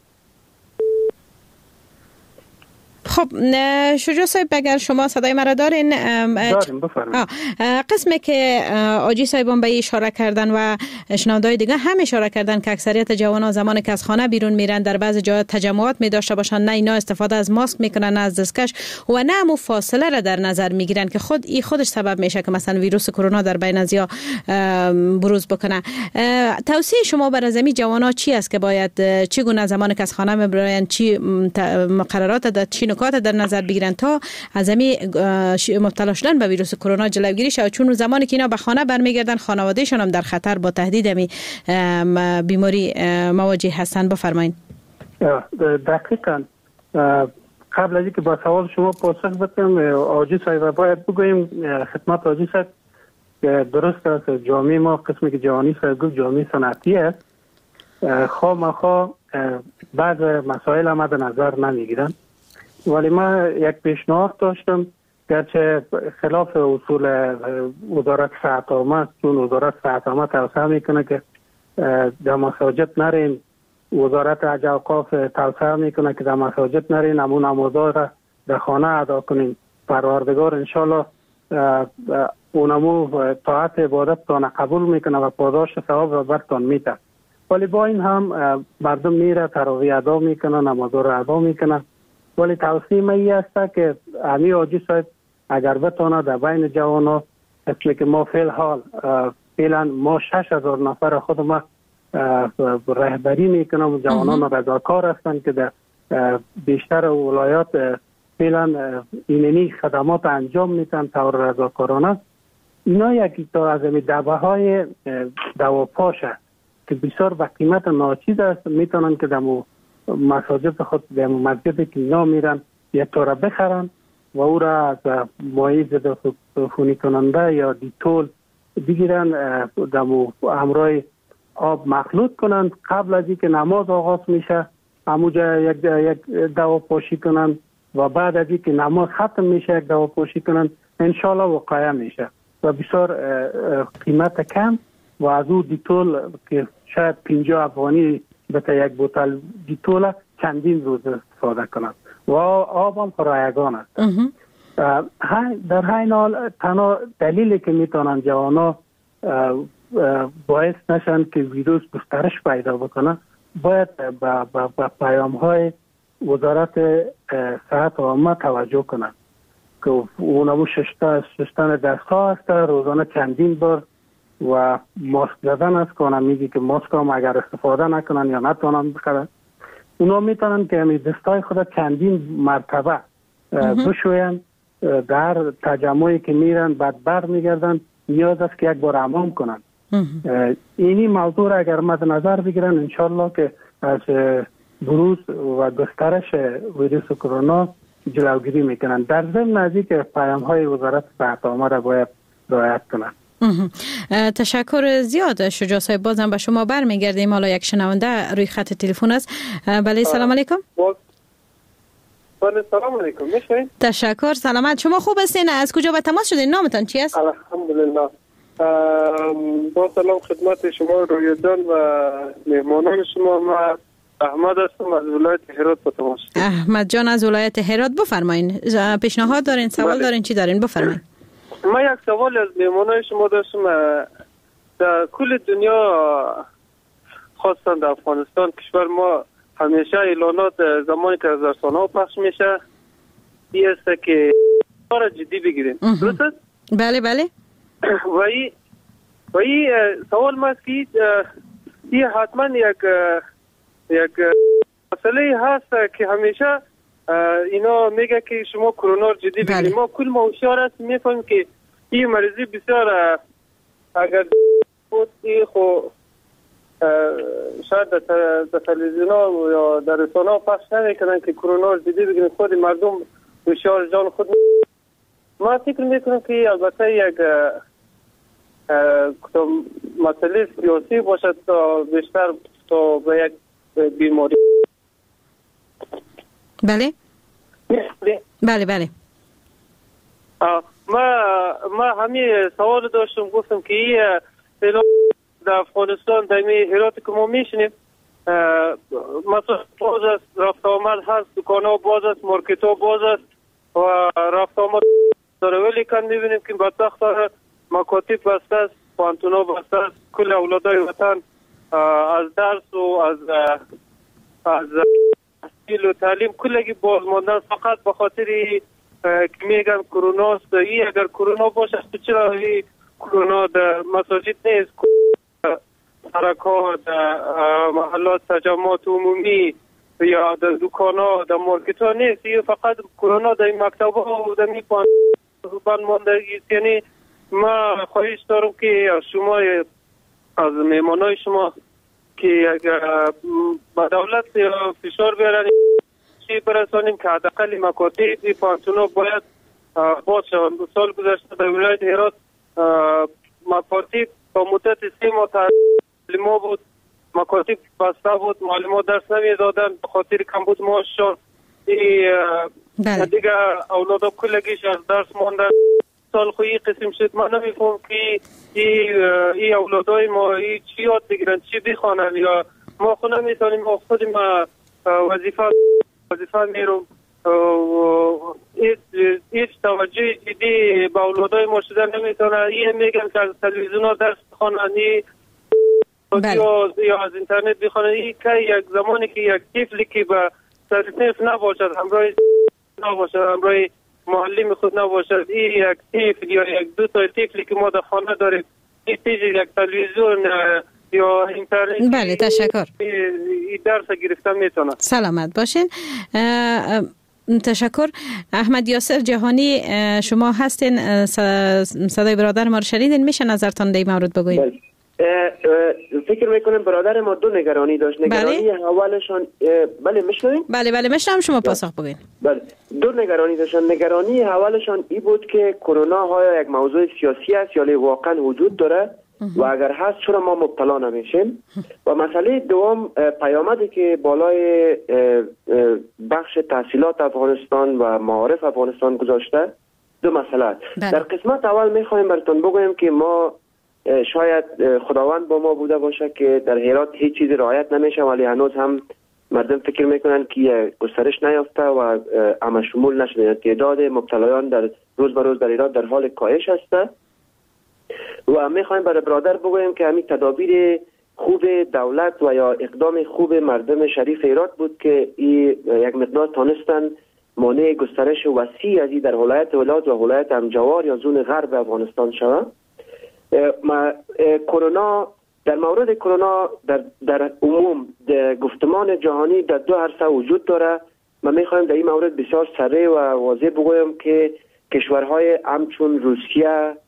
خب شجاع صاحب اگر شما صدای مرا دارین داریم بفرمایید. قسمی که آجی صاحبان به اشاره کردن و شنونده‌های دیگه هم اشاره کردن که اکثریت جوانان زمانی که از خانه بیرون میرن در بعضی جاها تجمعات می داشته باشن، نه اینا استفاده از ماسک میکنن، نه از دستکش و نه هم فاصله را در نظر میگیرن که خود این خودش سبب میشه که مثلا ویروس کرونا در بین ازیا بروز بکنه. توصیه شما برای زمین جوانان چی است که باید چگونه زمانی که از خانه میبرن چی مقررات در چی نکات در نظر بگیرن تا از همین مبتلا شدن به ویروس کرونا جلوگیری شود؟ چون زمانی که اینا به خانه برمیگردن خانوادهشون هم در خطر با تهدید همین بیماری مواجه هستن. بفرمایید. دقیقاً قبل از اینکه با سوال شما پاسخ بدم، آجی صاحب باید بگوییم خدمت آجی صاحب که درست است جامعه ما قسمی که جوانی صاحب گفت جامعه صنعتی است، خواه مخواه بعض مسائل هم به نظر نمیگیرن. ولی ما یک پیشنهاد داشتم گرچه خلاف اصول وزارت صحت عامه است، چون وزارت صحت عامه توصیه میکنه که در مساجد نرین، وزارت اوقاف توصیه میکنه که در مساجد نرین، اما نمازها را در خانه ادا کنین. پروردگار انشالله اونمو طاعت عبادت تان قبول میکنه و پاداش ثواب را برتان میده. ولی با این هم مردم میره تراویح ادا میکنه، نمازها را ادا میکنه. ولی توصیه من این است که امی آجی صاحب اگر بتانه در بین جوانا، اصلی که ما فیل حال فیلن ما شش هزار نفر خود ما رهبری میکنم، جوانان رضاکار هستند که در بیشتر ولایات فیلن ایننی خدمات انجام میتن طور رضاکارانه. اینا یکی تا از امی دبه های دواپاشه که بسیار به قیمت ناچیز است، میتونن که در مساجد خود در مسجد که اینا میرن یک طور بخرن و او را از مایع ضد عفونی کننده یا دیتول بگیرن، در همراه آب مخلوط کنن، قبل از اینکه نماز آغاز میشه همونجا یک یک دوا پاشی کنن و بعد از اینکه نماز ختم میشه یک دوا پاشی کنن، انشالله وقایع میشه و بسیار قیمت کم و از او دیتول که شاید پنجاه افغانی به یک بوتل دیتول چندین روز استفاده کنند و آب هم رایگان است. در همین حال تنها دلیلی که میتونن جوانا باعث نشن که ویروس گسترش پیدا بکنه باید به پیام های وزارت صحت عامه توجه کنند که اونمو شستن دست ها است، روزانه چندین بار و ماسک زدن است که اونم میگی که ماسک هم اگر استفاده نکنن یا نتونن بخرن، اونا میتونن که همی دستای خود چندین مرتبه بشوین، در تجمعی که میرن بعد بر میگردن نیاز است که یک بار حمام کنن اینی موضوع را اگر مد نظر بگیرن انشالله که از بروز و گسترش ویروس کرونا جلوگیری میکنن. در ضمن از اینکه پیام های وزارت صحت عامه را باید رعایت کنند. تشکر زیاد شجاع صاحب. بازم به شما برمیگردیم. حالا یک شنونده روی خط تلفن است. بله سلام علیکم. بله سلام علیکم. میشین؟ تشکر. سلامت. شما خوب هستین؟ از کجا به تماس شدین؟ نامتان چی است؟ الحمدلله. با سلام خدمت شما رویا جان و مهمانان شما. من احمد هستم از ولایت هرات به تماس. احمد جان از ولایت هرات، بفرمایین. پیشنهاد دارین، سوال بله. دارین، چی دارین؟ بفرمایین. من یک سوال از مهمانان شما داشتم. در کل دنیا خاصتا در افغانستان کشور ما همیشه اعلانات زمانی که از رسانه‌ها پخش میشه این است که کار جدی بگیریم. درست؟ بله بله. و این و این سوال ما است که این حتما یک یک مسئله هست که همیشه اینا میگه که شما کرونا جدی بگیرید. بله. ما کل ما هوشیار هستیم، میفهمیم که این مریضی بسیار اگر بود این خو شاید در تلویزیون یا در رسانه ها پخش نمیکنن که کرونا جدی بگیرید. خود مردم هوشیار جان خود. ما فکر میکنم که البته یک مسئله سیاسی باشد تا بیشتر تا به یک بیماری. بله بله بله. ما ما همین سوال داشتم، گفتم که این در افغانستان در این هرات که ما میشنیم مثلا باز است، رفت آمد هست، دکان ها باز است، مارکت ها باز است و رفت آمد داره، ولی کن میبینیم که بدبخت داره مکاتب بسته است، پانتون ها بسته است. کل اولادای وطن از درس و از از تحصیل و تعلیم کلگی باز ماندن فقط به خاطر که میگن کرونا است. این اگر کرونا باشه تو چرا این کرونا در مساجد نیست، سرک‌ها، در محلات تجمعات عمومی یا در دکان‌ها، در مارکت‌ها نیست. این فقط کرونا در این مکتب‌ها و در این بند ماندگی است. یعنی ما خواهش دارم که از شما از مهمانای شما که با دولت فشار بیارن چی برسانیم که حداقل مکاتب پانتونا باید باز شوند. سال گذشته در ولایت هرات مکاتب با مدت سه ماه تعلیما بود، مکاتب بسته بود، معلمان درس نمیدادن به خاطر کمبود معاششان. دیگه اولادا کلگیش از درس ماندن. سال خویی قسم شد. من نمیفهم که این اولادای ما چی یاد بگیرن، چی بخوانن، یا ما خود نمیتونیم خود ما وظیفه وظیفه میرم هیچ توجه جدی به اولادای ما شده نمیتونه. این میگن که از تلویزیون ها درس بخوانن یا از اینترنت بخوانن. این که یک زمانی که یک طفلی که به صنف نباشد، همراه نباشد، همراه معلم خود نباشد، این یک طفل یا یک دو تا طفلی که ما در خانه داریم، این یک تلویزیون یا اینترنت بله تشکر این درس گرفتن میتونه. سلامت باشین. تشکر. احمد یاسر جهانی شما هستین، صدای برادر ما رو شنیدین، میشه نظرتان در این مورد بگوین؟ فکر میکنم برادر ما دو نگرانی داشت. نگرانی بله؟ اولشان بله میشنوین؟ بله بله میشنم، شما پاسخ بگین. بله دو نگرانی داشتن. نگرانی اولشان این بود که کرونا ها یک موضوع سیاسی است یا واقعا وجود داره و اگر هست چرا ما مبتلا نمیشیم. و مسئله دوم پیامدی که بالای بخش تحصیلات افغانستان و معارف افغانستان گذاشته. دو مسئله در قسمت اول میخوایم براتون بگویم که ما شاید خداوند با ما بوده باشه که در هرات هیچ چیزی رعایت نمیشه، ولی هنوز هم مردم فکر میکنن که گسترش نیافته و همه شمول نشده. تعداد مبتلایان در روز به روز در هرات در حال کاهش هسته و میخوایم برای برادر بگویم که همین تدابیر خوب دولت و یا اقدام خوب مردم شریف هرات بود که این یک مقدار تانستن مانع گسترش وسیع از این در ولایت ولاد و ولایت همجوار یا زون غرب افغانستان شود. ما کرونا در مورد کرونا در در عموم در گفتمان جهانی در دو عرصه وجود داره. ما میخوایم در این مورد بسیار سریع و واضح بگویم که کشورهای همچون روسیه،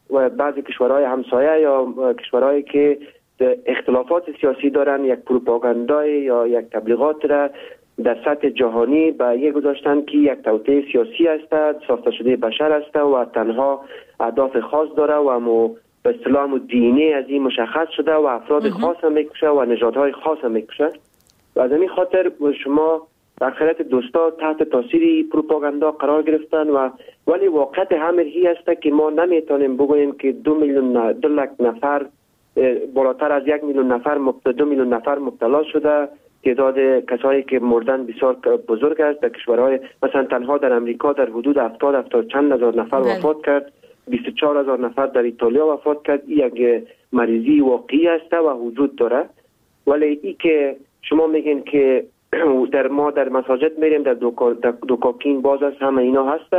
و بعضی کشورهای همسایه یا کشورهایی که اختلافات سیاسی دارن یک پروپاگاندای یا یک تبلیغات را در سطح جهانی به یک گذاشتن که یک توطئه سیاسی است، ساخته شده بشر است و تنها اهداف خاص داره و مو به اصطلاح دینی از این مشخص شده و افراد خاص هم میکشه و نژادهای خاص هم میکشه. و از این خاطر شما در خیلیت دوستا تحت تاثیر پروپاگاندا قرار گرفتن و ولی واقعیت همه هی است که ما نمیتونیم بگوییم که دو میلیون دو لک نفر بالاتر از یک میلیون نفر دو میلیون نفر مبتلا شده. تعداد کسایی که مردن بسیار بزرگ است. در کشورهای مثلا تنها در امریکا در حدود هفتاد هفتاد چند هزار نفر وفات کرد، بیست و چهار هزار نفر در ایتالیا وفات کرد. این یک مریضی واقعی است و وجود داره. ولی ای که شما میگین که در ما در مساجد میریم در دوکاکین باز است، همه اینا هست.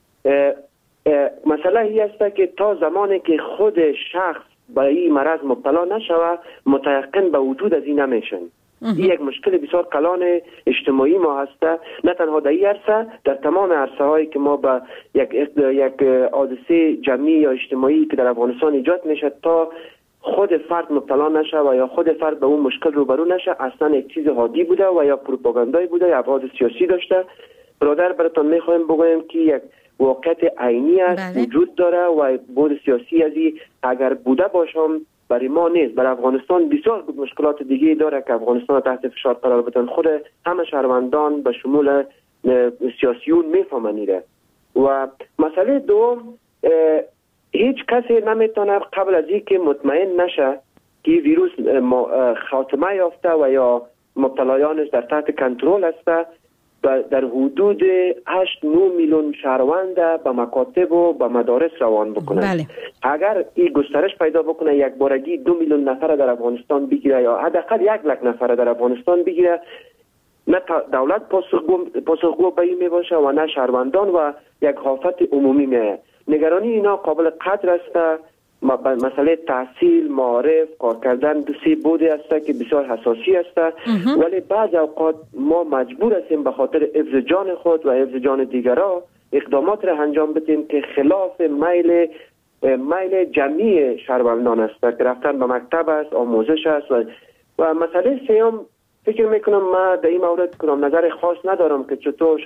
مسئله ای است که تا زمانی که خود شخص به این مرض مبتلا نشوه متيقن به وجود از این نمیشن. این یک مشکل بسیار کلان اجتماعی ما هست، نه تنها در این عرصه، در تمام عرصه هایی که ما به یک یک حادثه جمعی یا اجتماعی که در افغانستان ایجاد میشه تا خود فرد مبتلا نشه و یا خود فرد به اون مشکل روبرو نشه اصلا یک چیز عادی بوده و یا پروپاگاندایی بوده یا ابعاد سیاسی داشته. برادر براتون میخوایم بگویم که یک واقعیت عینی است، بله. وجود داره و بود سیاسی ازی اگر بوده باشم برای ما نیست. برای افغانستان بسیار مشکلات دیگه داره که افغانستان تحت فشار قرار بدن. خود همه شهروندان به شمول سیاسیون میفهمنیره. و مسئله دوم، هیچ کسی نمیتونه قبل از اینکه مطمئن نشه که ویروس خاتمه یافته و یا مبتلایانش در تحت کنترل است در حدود هشت نه میلیون شهروند به مکاتب و به مدارس روان بکنه. بله. اگر این گسترش پیدا بکنه یک بارگی دو میلیون نفر در افغانستان بگیره یا حداقل یک لک نفر در افغانستان بگیره، نه دولت پاسخگو پاسخگو به این می باشه و نه شهروندان و یک آفت عمومی میه. نگرانی اینا قابل قدر است. مسئله تحصیل، معارف، کار کردن دو سه بودی است که بسیار حساسی است. ولی بعض اوقات ما مجبور هستیم به خاطر حفظ جان خود و حفظ جان دیگران اقدامات را انجام بدیم که خلاف میل میل جمعی شهروندان است که رفتن به مکتب است، آموزش است. و, و مسئله سیام فکر میکنم ما در این مورد کنم نظر خاص ندارم که چطور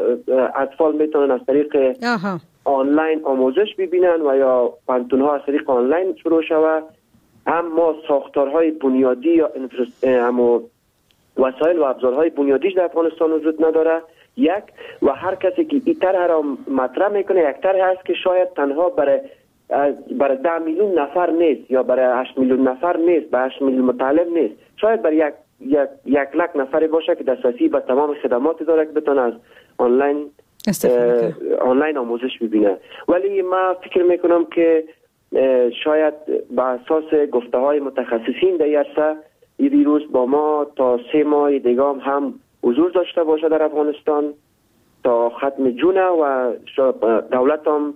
اطفال میتونن از طریق آنلاین آموزش ببینن و یا پانتونها از طریق آنلاین شروع شود. اما ساختارهای بنیادی یا اما وسایل و ابزارهای بنیادیش در افغانستان وجود نداره. یک و هر کسی که این طرح را مطرح میکنه یک طرح هست که شاید تنها برای برای ده میلیون نفر نیست یا برای هشت میلیون نفر نیست، به هشت میلیون مطالب نیست، شاید برای یک یک یک لک نفری باشه که دسترسی به تمام خدمات داره که بتونه از آنلاین آنلاین آموزش ببینه. ولی ما فکر میکنم که شاید به اساس گفته های متخصصین در عرصه این ویروس با ما تا سه ماه دیگه هم حضور داشته باشه در افغانستان تا ختم جون و دولت هم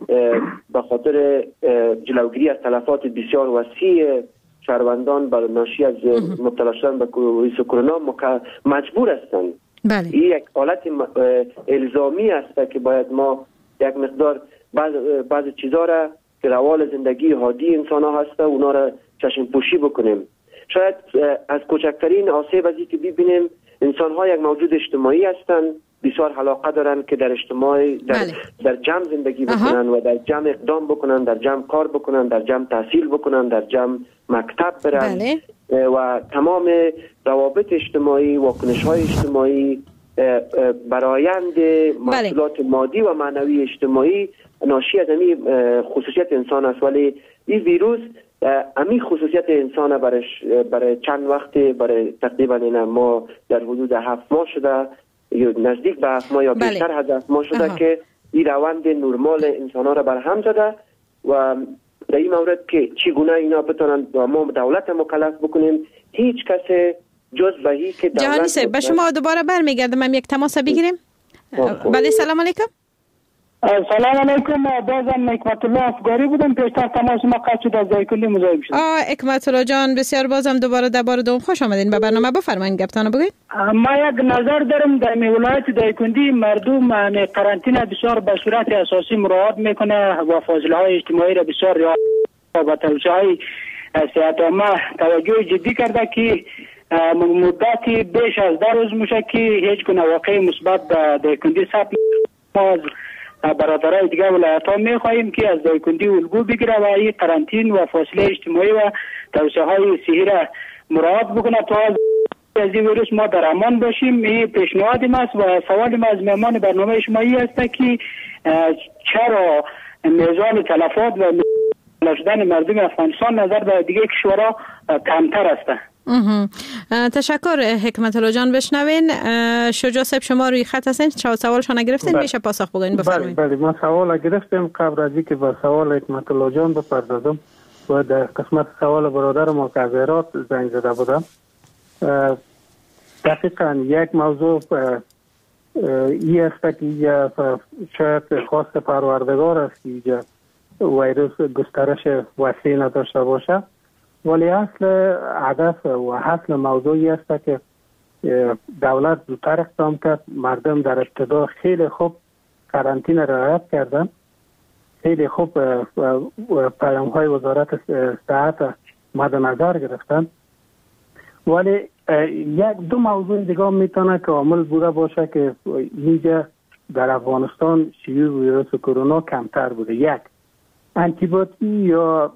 به خاطر جلوگیری از تلفات بسیار وسیع شهروندان بر ناشی از مبتلا شدن به ویروس کرونا مجبور هستند. بله. این یک حالت الزامی است که باید ما یک مقدار بعض بعض چیزا را که روال زندگی عادی انسان ها هست اونا را چشم پوشی بکنیم. شاید از کوچکترین آسیب از این که ببینیم انسان ها یک موجود اجتماعی هستند، بسیار علاقه دارن که در اجتماع در, بله. در جمع زندگی بکنن و در جمع اقدام بکنن، در جمع کار بکنن، در جمع تحصیل بکنن، در جمع مکتب برن. بله. و تمام روابط اجتماعی، واکنش های اجتماعی برایند محصولات بله. مادی و معنوی اجتماعی ناشی از این خصوصیت انسان است. ولی این ویروس امی خصوصیت انسان برای برای چند وقت برای تقریبا اینا ما در حدود هفت ماه شده یا نزدیک به هفت ماه یا بله. بیشتر از هفت ماه شده آها. که این روند نرمال انسان ها را برهم زده و در این مورد که چگونه اینا بتونن ما دولت مکلف بکنیم هیچ کس جز بهی که دولت جهانی صاحب به شما دوباره برمیگردم. هم یک تماس بگیریم. بله سلام علیکم. سلام علیکم. بازم حکمت الله افگاری بودم. پیشتر تماس ما قطع شد، از دایکندی مزاحم شدم. آه حکمت الله جان بسیار بازم دوباره در بار دوم خوش آمدین به برنامه. بفرمایید گپتانو بگید. ما یک نظر دارم در ولایت دایکندی مردم قرنطینه بسیار به صورت اساسی مراعات میکنه و فاصله های اجتماعی را بسیار رعایت و توصیه های صحت عامه توجه جدی کرده که مدتی بیش از ده روز میشه که هیچ گونه واقع مثبت در دایکندی ثبت نشده. برادرای دیگه ولایت ها میخواهیم که از دایکندی الگو بگیره و این قرنطین و فاصله اجتماعی و توصیه های صحی را مراعات بکنه تا از این ویروس ما در امان باشیم. این پیشنهاد ماست و سوال ما از مهمان برنامه شما این است که چرا میزان تلفات و شدن مردم افغانستان نظر به دیگه کشورها کمتر است؟ تشکر حکمت الله جان. بشنوین شجاع صاحب شما روی خط هستین، سوالشان گرفتین، میشه پاسخ بگین. بفرمایید. بله بله، ما سوال گرفتیم. قبل از اینکه به سوال حکمت الله جان بپردازم و در قسمت سوال برادر ما که از هرات زنگ زده بودم، دقیقاً یک موضوع این است که شاید خواست پروردگار است که ویروس گسترش وسیع نداشته باشه، ولی اصل هدف و اصل موضوعی است که دولت زودتر اقدام کرد. مردم در ابتدا خیلی خوب قرنطینه را رعایت کردن، خیلی خوب پیام های وزارت صحت مد نظر گرفتن، ولی یک دو موضوع دیگه میتونه که عامل بوده باشه که اینجا در افغانستان شیوع ویروس کرونا کمتر بوده. یک، انتیبیوتیک یا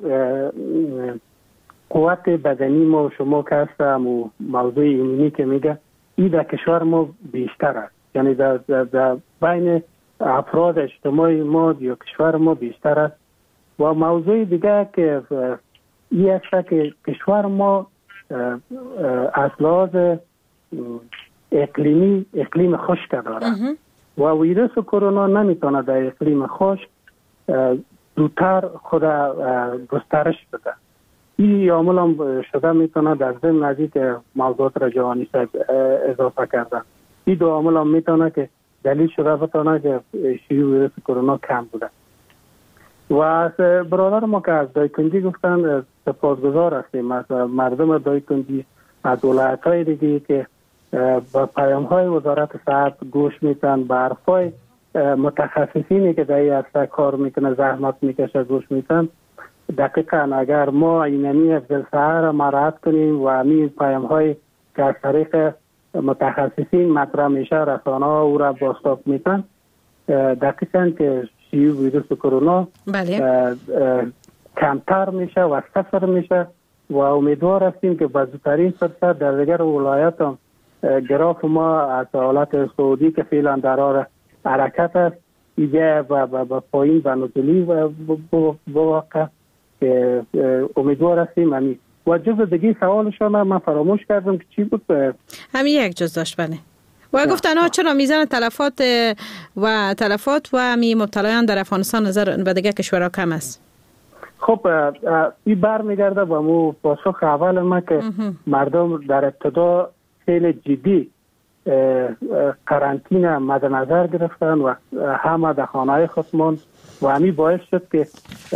قوت بدنی ما شما که هستم و موضوع ایمنی که میگه این در کشور ما بیشتر است، یعنی در, در, در بین افراد اجتماعی ما یا کشور ما بیشتر است. و موضوع دیگه که این است که کشور ما از لحاظ اقلیمی اقلیم خشک داره و ویروس کرونا نمیتونه در اقلیم خشک زودتر خود گسترش بده. این عامل هم شده میتونه در ضمن نزدیک موضوعات را جوانی صاحب اضافه کردن. این دو عامل هم میتونه که دلیل شده بتونه که شیوع ویروس کرونا کم بوده. و برادر ما که از دایکندی گفتن سپاسگزار هستیم از مردم دایکندی، از ولایت های دیگه که با پیام های وزارت صحت گوش میتن، به حرفای متخصصینی که در این عرصه کار میکنه زحمت میکشه گوش میتن. دقیقا اگر ما اینمی افضل سهر را مراعات کنیم و همین پیام های که از طریق متخصصین مطرح میشه رسانه ها او را بازتاب میتن، دقیقا که شیوع ویروس کرونا بله. کمتر میشه و صفر میشه و امیدوار هستیم که با زودترین فرصت در دیگر ولایات هم گراف ما از حالت سعودی که فعلا در حال حرکت است ایجا و پایین و نزولی بواقع که امیدوار هستیم. همین و جز دیگه سوالشان من فراموش کردم که چی بود؟ همین یک جز داشت. بله. و گفتن ها چرا میزان تلفات و تلفات و می مبتلایان در افغانستان نظر به دیگه کشورها کم است؟ خب این برمیگرده با مو پاسخ اول ما که مردم در ابتدا خیلی جدی قرنطینه مد نظر گرفتن و همه در خانه خود ماند و همین باعث شد که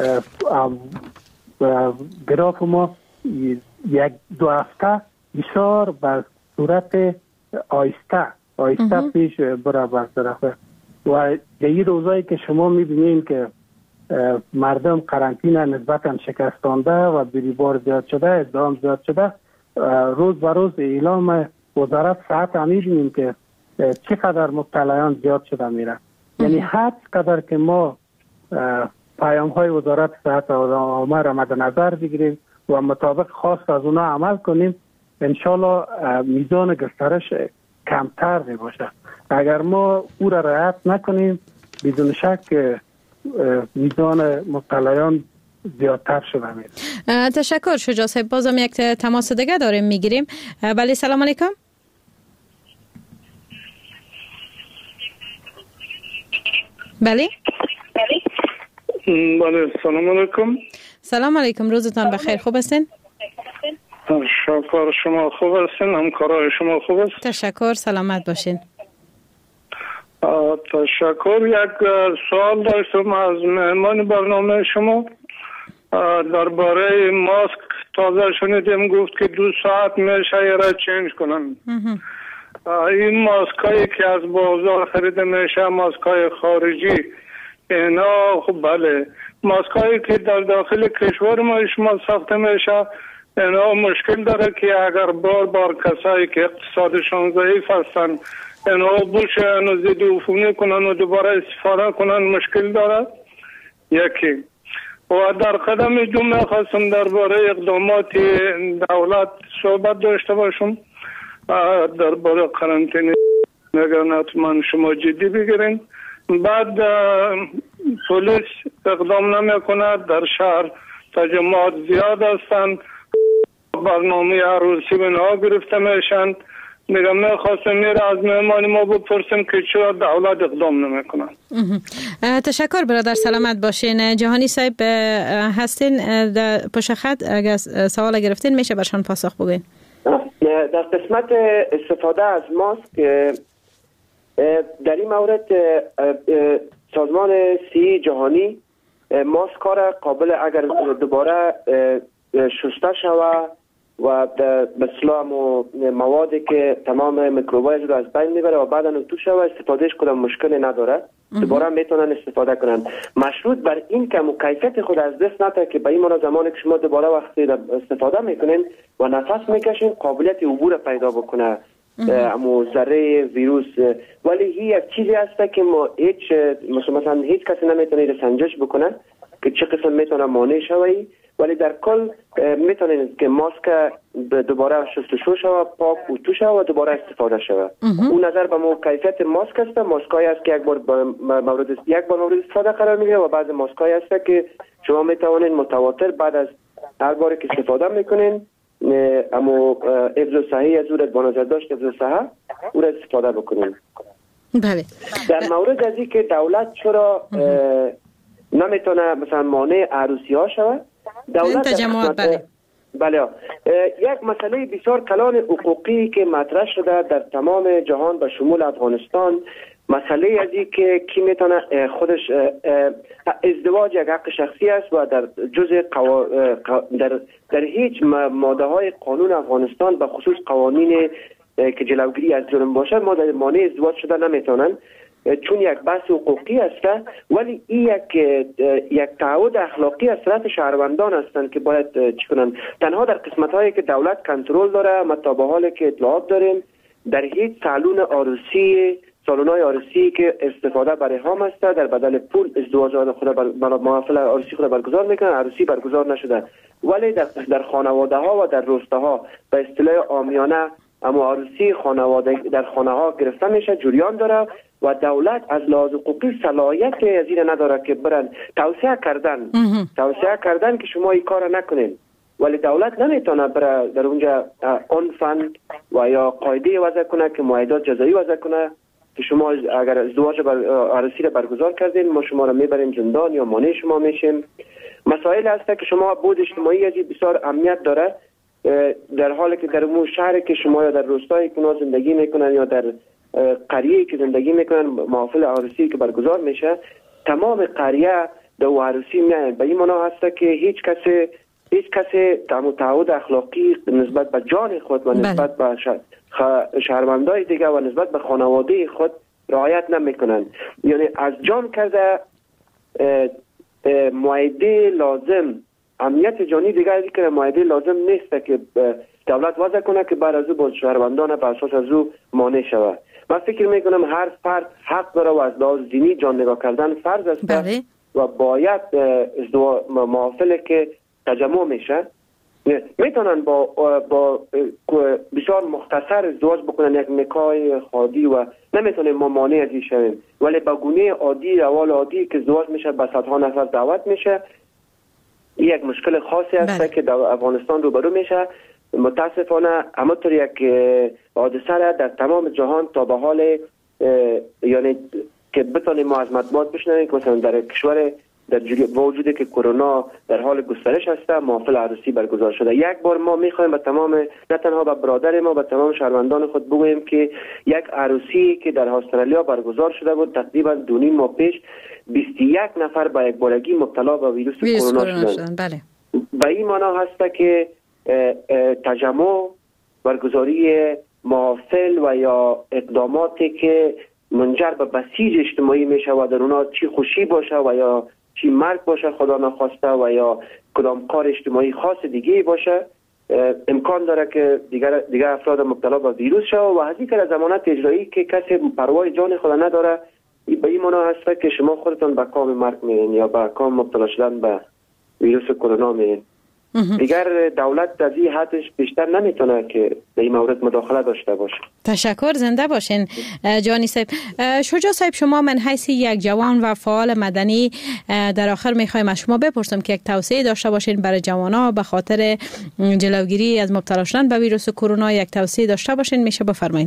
گراف ما یک دو هفته بسیار به صورت آیسته آیسته پیش بره برطرفه. و در این روزایی که شما میبینین که مردم قرنطینه نسبتا شکستانده و بریبار زیاد شده، ازدحام زیاد شده، روز به روز اعلام وزارت صحت هم میبینیم که چقدر مبتلایان زیاد شده میره. یعنی حد قدر که ما پیام های وزارت صحت عامه را مد نظر بگیریم و مطابق خواست از اونا عمل کنیم، انشالله میزان گسترش کمتر می باشه. اگر ما او را رعایت نکنیم بدون شک میزان مبتلایان زیادتر شده میره. تشکر شجاع صاحب. بازم یک تماس دیگه داریم میگیریم. بله سلام علیکم. بله بله سلام علیکم. سلام علیکم، روزتان بخیر، خوب هستین؟ شکر، شما خوب هستین؟ همکارای شما خوب است؟ تشکر، سلامت باشین. تشکر. یک سوال داشتم از مهمان برنامه شما درباره ماسک. تازه شنیدیم گفت که دو ساعت میشه یه را چنج کنن. این ماسک هایی که از بازار خریده میشه، ماسک های خارجی، اینا خب بله، ماسک هایی که در داخل کشور ما شما ساخته میشه اینا مشکل داره که اگر بار بار کسایی که اقتصادشان ضعیف هستن اینا بوشن و ضد عفونی کنن و دوباره استفاده کنن مشکل داره. یکی. و در قدم دوم خواستم درباره اقدامات دولت صحبت داشته باشم درباره قرنطینه. اگر حتما شما جدی بگیرین. بعد پلیس اقدام نمیکنه، در شهر تجمعات زیاد هستند، برنامه عروسی بنا گرفته میشن. میگم میخواستم میره از مهمان ما بپرسیم که چرا دولت اقدام نمیکنن. تشکر برادر، سلامت باشین. جهانی صاحب هستین در پشت خط، اگر سوال گرفتین میشه برشان پاسخ بگین. در قسمت استفاده از ماسک در این مورد سازمان صحی جهانی ماسک را قابل اگر دوباره شسته شود و به اصطلاح و موادی که تمام میکروب‌های رو از بین میبره و بعدا تو شود استفادهش کنن مشکلی نداره، دوباره میتونن استفاده کنن. مشروط بر این که کیفیت خود از دست نده که به این معنی زمانی که شما دوباره وقتی استفاده میکنین و نفس میکشین قابلیت عبور پیدا بکنه اما ذره ویروس. ولی هی یک چیزی هست که ما هیچ مثلا هیچ کسی نمیتونه سنجش بکنه که چه قسم میتونه مانع شوی، ولی در کل میتونین که ماسک دوباره شستشو شود، پاک و تو شود و دوباره استفاده شود. اون نظر به مو کیفیت ماسک است. ماسکایی است که یک بار مورد یک بار مورد استفاده قرار میگیره و بعض ماسکایی است که شما میتوانین متواتر بعد از هر بار که استفاده میکنین اما حفظ صحی از اون با نظر داشت حفظ صحه او را استفاده بکنین. بله. در مورد از این که دولت چرا نمیتونه مثلا مانع عروسی ها شود، دولت تجمعات بله بله یک مسئله بسیار کلان حقوقی که مطرح شده در تمام جهان به شمول افغانستان، مسئله ازی که کی میتونه خودش ازدواج یک حق شخصی است و در جزء قوا... در در هیچ ماده های قانون افغانستان به خصوص قوانین که جلوگیری از جرم باشه ما در مانع ازدواج شده نمیتونن، چون یک بحث حقوقی است. ولی این یک یک تعهد اخلاقی از طرف شهروندان هستند که باید چی کنن. تنها در قسمت هایی که دولت کنترل داره، ما تا به حالی که اطلاعات داریم در هیچ سالون عروسی سالون‌های عروسی که استفاده برای هم است در بدل پول ازدواج خود بر محفل عروسی خود برگزار میکنن، عروسی برگزار نشده. ولی در در خانواده ها و در روستاها به اصطلاح عامیانه اما عروسی خانواده در خانه ها گرفته میشه، جریان داره و دولت از لحاظ حقوقی صلاحیت از این نداره که برن توصیه کردن توصیه کردن که شما این کار نکنین، ولی دولت نمیتونه برای در اونجا عنفن و یا قاعده وضع کنه که معاهدات جزایی وضع کنه که شما اگر ازدواج بر عروسی را برگزار کردین ما شما را میبریم زندان یا مانع شما میشیم. مسائل هست که شما بود اجتماعی از بسیار اهمیت داره، در حالی که در اون شهری که شما یا در روستایی که اونا زندگی میکنن یا در قریه که زندگی میکنن محافل عروسی که برگزار میشه تمام قریه در عروسی میاین. به این معنا هست که هیچ کسی هیچ کسی تعهد اخلاقی نسبت به جان خود و نسبت به شهروندای دیگه و نسبت به خانواده خود رعایت نمیکنن. یعنی از جان کرده معاهده لازم امنیت جانی دیگه از که معاهده لازم نیست که دولت وضع کنه که بعد از او با شهروندان به اساس از او مانع شود. من فکر میکنم هر فرد حق داره و از لحاظ دینی جان نگاه کردن فرض است بله. و باید محافل که تجمع میشه میتونن با با بسیار مختصر ازدواج بکنن، یک نکاح خادی و نمیتونیم ما مانع از این شویم، ولی با گونه عادی روال عادی که ازدواج میشه با صدها نفر دعوت میشه یک مشکل خاصی است که در افغانستان روبرو میشه. متاسفانه همونطور یک حادثه در تمام جهان تا به حال یعنی که بتونیم ما از مطبوعات بشنویم که مثلا در کشور در وجودی که کرونا در حال گسترش است محفل عروسی برگزار شده. یک بار ما میخوایم به تمام، نه تنها به برادر ما، به تمام شهروندان خود بگوییم که یک عروسی که در استرالیا برگزار شده بود تقریبا دو نیم ماه پیش بیست و یک نفر با یک بارگی مبتلا به ویروس کرونا شدند. بله. به این معنا هست که تجمع، برگزاری محافل و یا اقداماتی که منجر به بسیج اجتماعی میشه و در اونا چی خوشی باشه و یا چی مرگ باشه خدا نخواسته و یا کدام کار اجتماعی خاص دیگه باشه، امکان داره که دیگر دیگر افراد مبتلا به ویروس شوه و از این که ضمانت اجرایی که کسی پروای جان خود نداره. به این معنا هست که شما خودتون به کام مرگ میرین یا به کام مبتلا شدن به ویروس کرونا میرین. دیگر دولت از این حدش بیشتر نمیتونه که در این مورد مداخله داشته باشه. تشکر، زنده باشین جهانی صاحب. شجاع صاحب، شما من حیث یک جوان و فعال مدنی در آخر میخوایم از شما بپرسم که یک توصیه داشته باشین برای جوانا به خاطر جلوگیری از مبتلا شدن به ویروس کرونا. یک توصیه داشته باشین، میشه بفرمایین.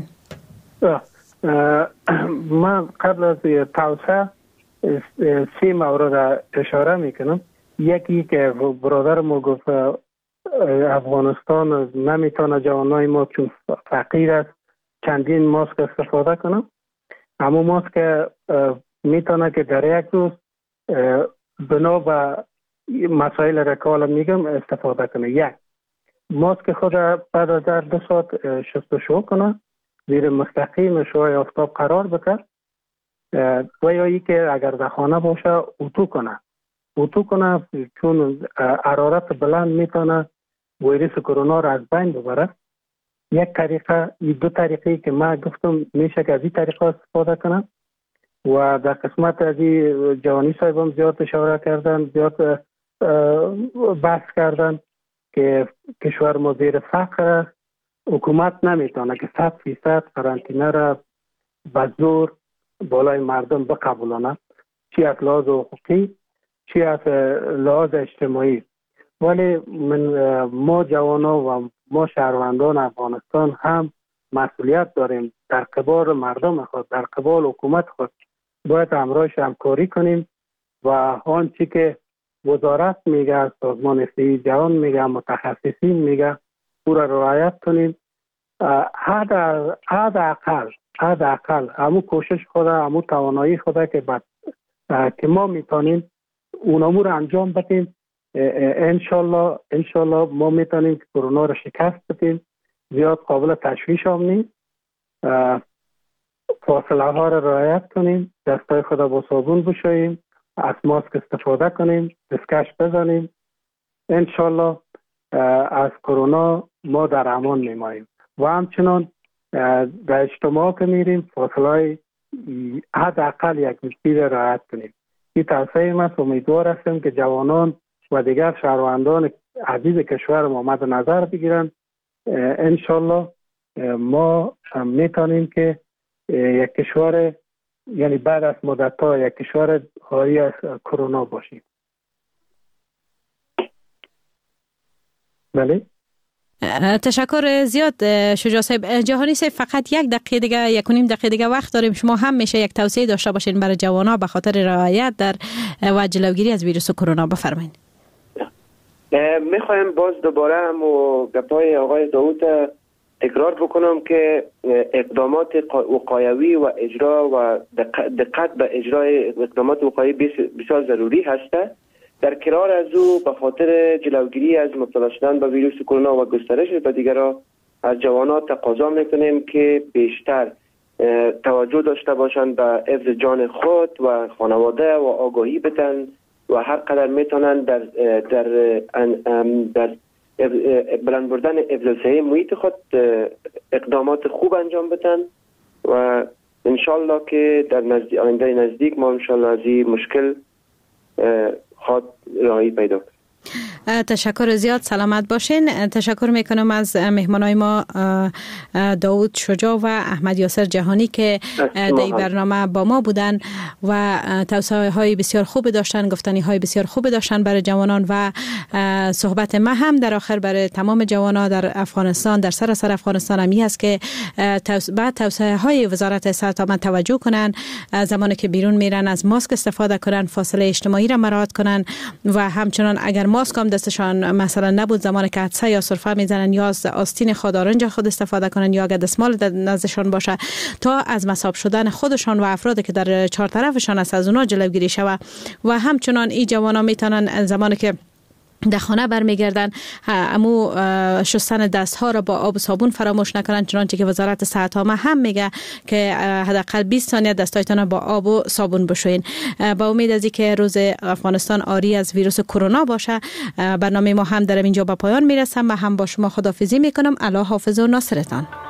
من قبل از توصیه سه مورد اشاره میکنم. یکی که برادر ما گفت افغانستان نمیتونه جوانای ما چون فقیر است چندین ماسک استفاده کنه. اما ماسک میتونه که در یک روز بنا به مسائل رکال میگم استفاده کنه. یک، ماسک خود بعد از در دو ساعت شستشو کنه، زیر مستقیم شعاع آفتاب قرار بده و یا ای که اگر در خانه باشه اتو کنه اتو کنه چون حرارت بلند میتونه ویروس کرونا را از بین ببره. یک طریقه، دو طریقه که من گفتم میشه که از این طریقه استفاده کنه و در قسمت از این جوانی صاحب هم زیاد اشاره کردن، زیاد بحث کردن که کشور ما زیر فقر، حکومت نمیتونه که صد فیصد قرنطینه را به زور بالای مردم بقبولانه، چی از لحاظ حقوقی چی از لحاظ اجتماعی. ولی من ما جوانا و ما شهروندان افغانستان هم مسئولیت داریم در قبال مردم خود، در قبال حکومت خود باید همراهش همکاری کنیم و آنچه که وزارت میگه، سازمان صحت جهان میگه، متخصصین میگه او را رعایت کنیم. حد اقل حد اقل همون کوشش خود، همون توانایی خود که بعد که ما میتونیم اون امور انجام بدیم. انشالله انشالله ما میتونیم که کرونا را شکست بدیم. زیاد قابل تشویش هم نیست. فاصله ها را رعایت کنیم، دستای خود با صابون بشوییم، از ماسک استفاده کنیم، دستکش بزنیم. انشالله از کرونا ما در امان میماییم و همچنان در اجتماع که میریم فاصله حداقل یک متری را رعایت کنیم. این توصیه من است. امیدوار هستم که جوانان و دیگر شهروندان عزیز کشور ما مد نظر بگیرند. انشالله ما میتونیم که یک کشور، یعنی بعد از مدت ها یک کشور خالی از کرونا باشیم. بله. تشکر زیاد شجاع صاحب. جهانی صاحب، فقط یک دقیقه دیگه، یک و نیم دقیقه دیگه وقت داریم. شما هم میشه یک توصیه داشته باشین برای جوانا به خاطر رعایت در و جلوگیری از ویروس کرونا. بفرمایید. میخوایم باز دوباره هم و گپای آقای داوود تکرار بکنم که اقدامات وقایوی و اجرا و دقت به اجرای اقدامات وقایوی بسیار ضروری هسته. در کنار از او به خاطر جلوگیری از مبتلا شدن به ویروس کرونا و گسترش به دیگران از جوانان تقاضا میکنیم که بیشتر توجه داشته باشند به حفظ جان خود و خانواده و آگاهی بدن و هر قدر میتونن در در در بلند بردن افزایش محیط خود اقدامات خوب انجام بدن و انشالله که در نزدیک آینده نزدیک ما انشالله از این مشکل خود راهی پیدا کنیم. تشکر زیاد، سلامت باشین. تشکر میکنم از مهمانای ما داوود شجاع و احمد یاسر جهانی که در این برنامه با ما بودن و توصیه های بسیار خوب داشتن، گفتنی های بسیار خوب داشتن برای جوانان و صحبت ما هم در آخر برای تمام جوانان در افغانستان، در سراسر افغانستان همی است که بعد توصیه های وزارت صحت آمد توجه کنن، زمانی که بیرون میرن از ماسک استفاده کنن، فاصله اجتماعی را مراعات کنن و همچنان اگر ماسک هم دستشان مثلا نبود زمانی که عدسه یا سرفه میزنن یا از آستین خودآرنج خود استفاده کنن یا اگر دستمال نزدشان باشه تا از مصاب شدن خودشان و افرادی که در چهار طرفشان است از اونا جلوگیری شود. و همچنان این جوانان میتونن زمانی که در خانه برمیگردن امو شستن دست ها را با آب و صابون فراموش نکنن، چنانچه که وزارت صحت عامه هم میگه که حداقل بیست ثانیه دستایتان با آب و صابون بشوین. با امید از اینکه روز افغانستان آری از ویروس کرونا باشه، برنامه ما هم در اینجا به پایان میرسم و هم با شما خداحافظی میکنم. الله حافظ و ناصرتان.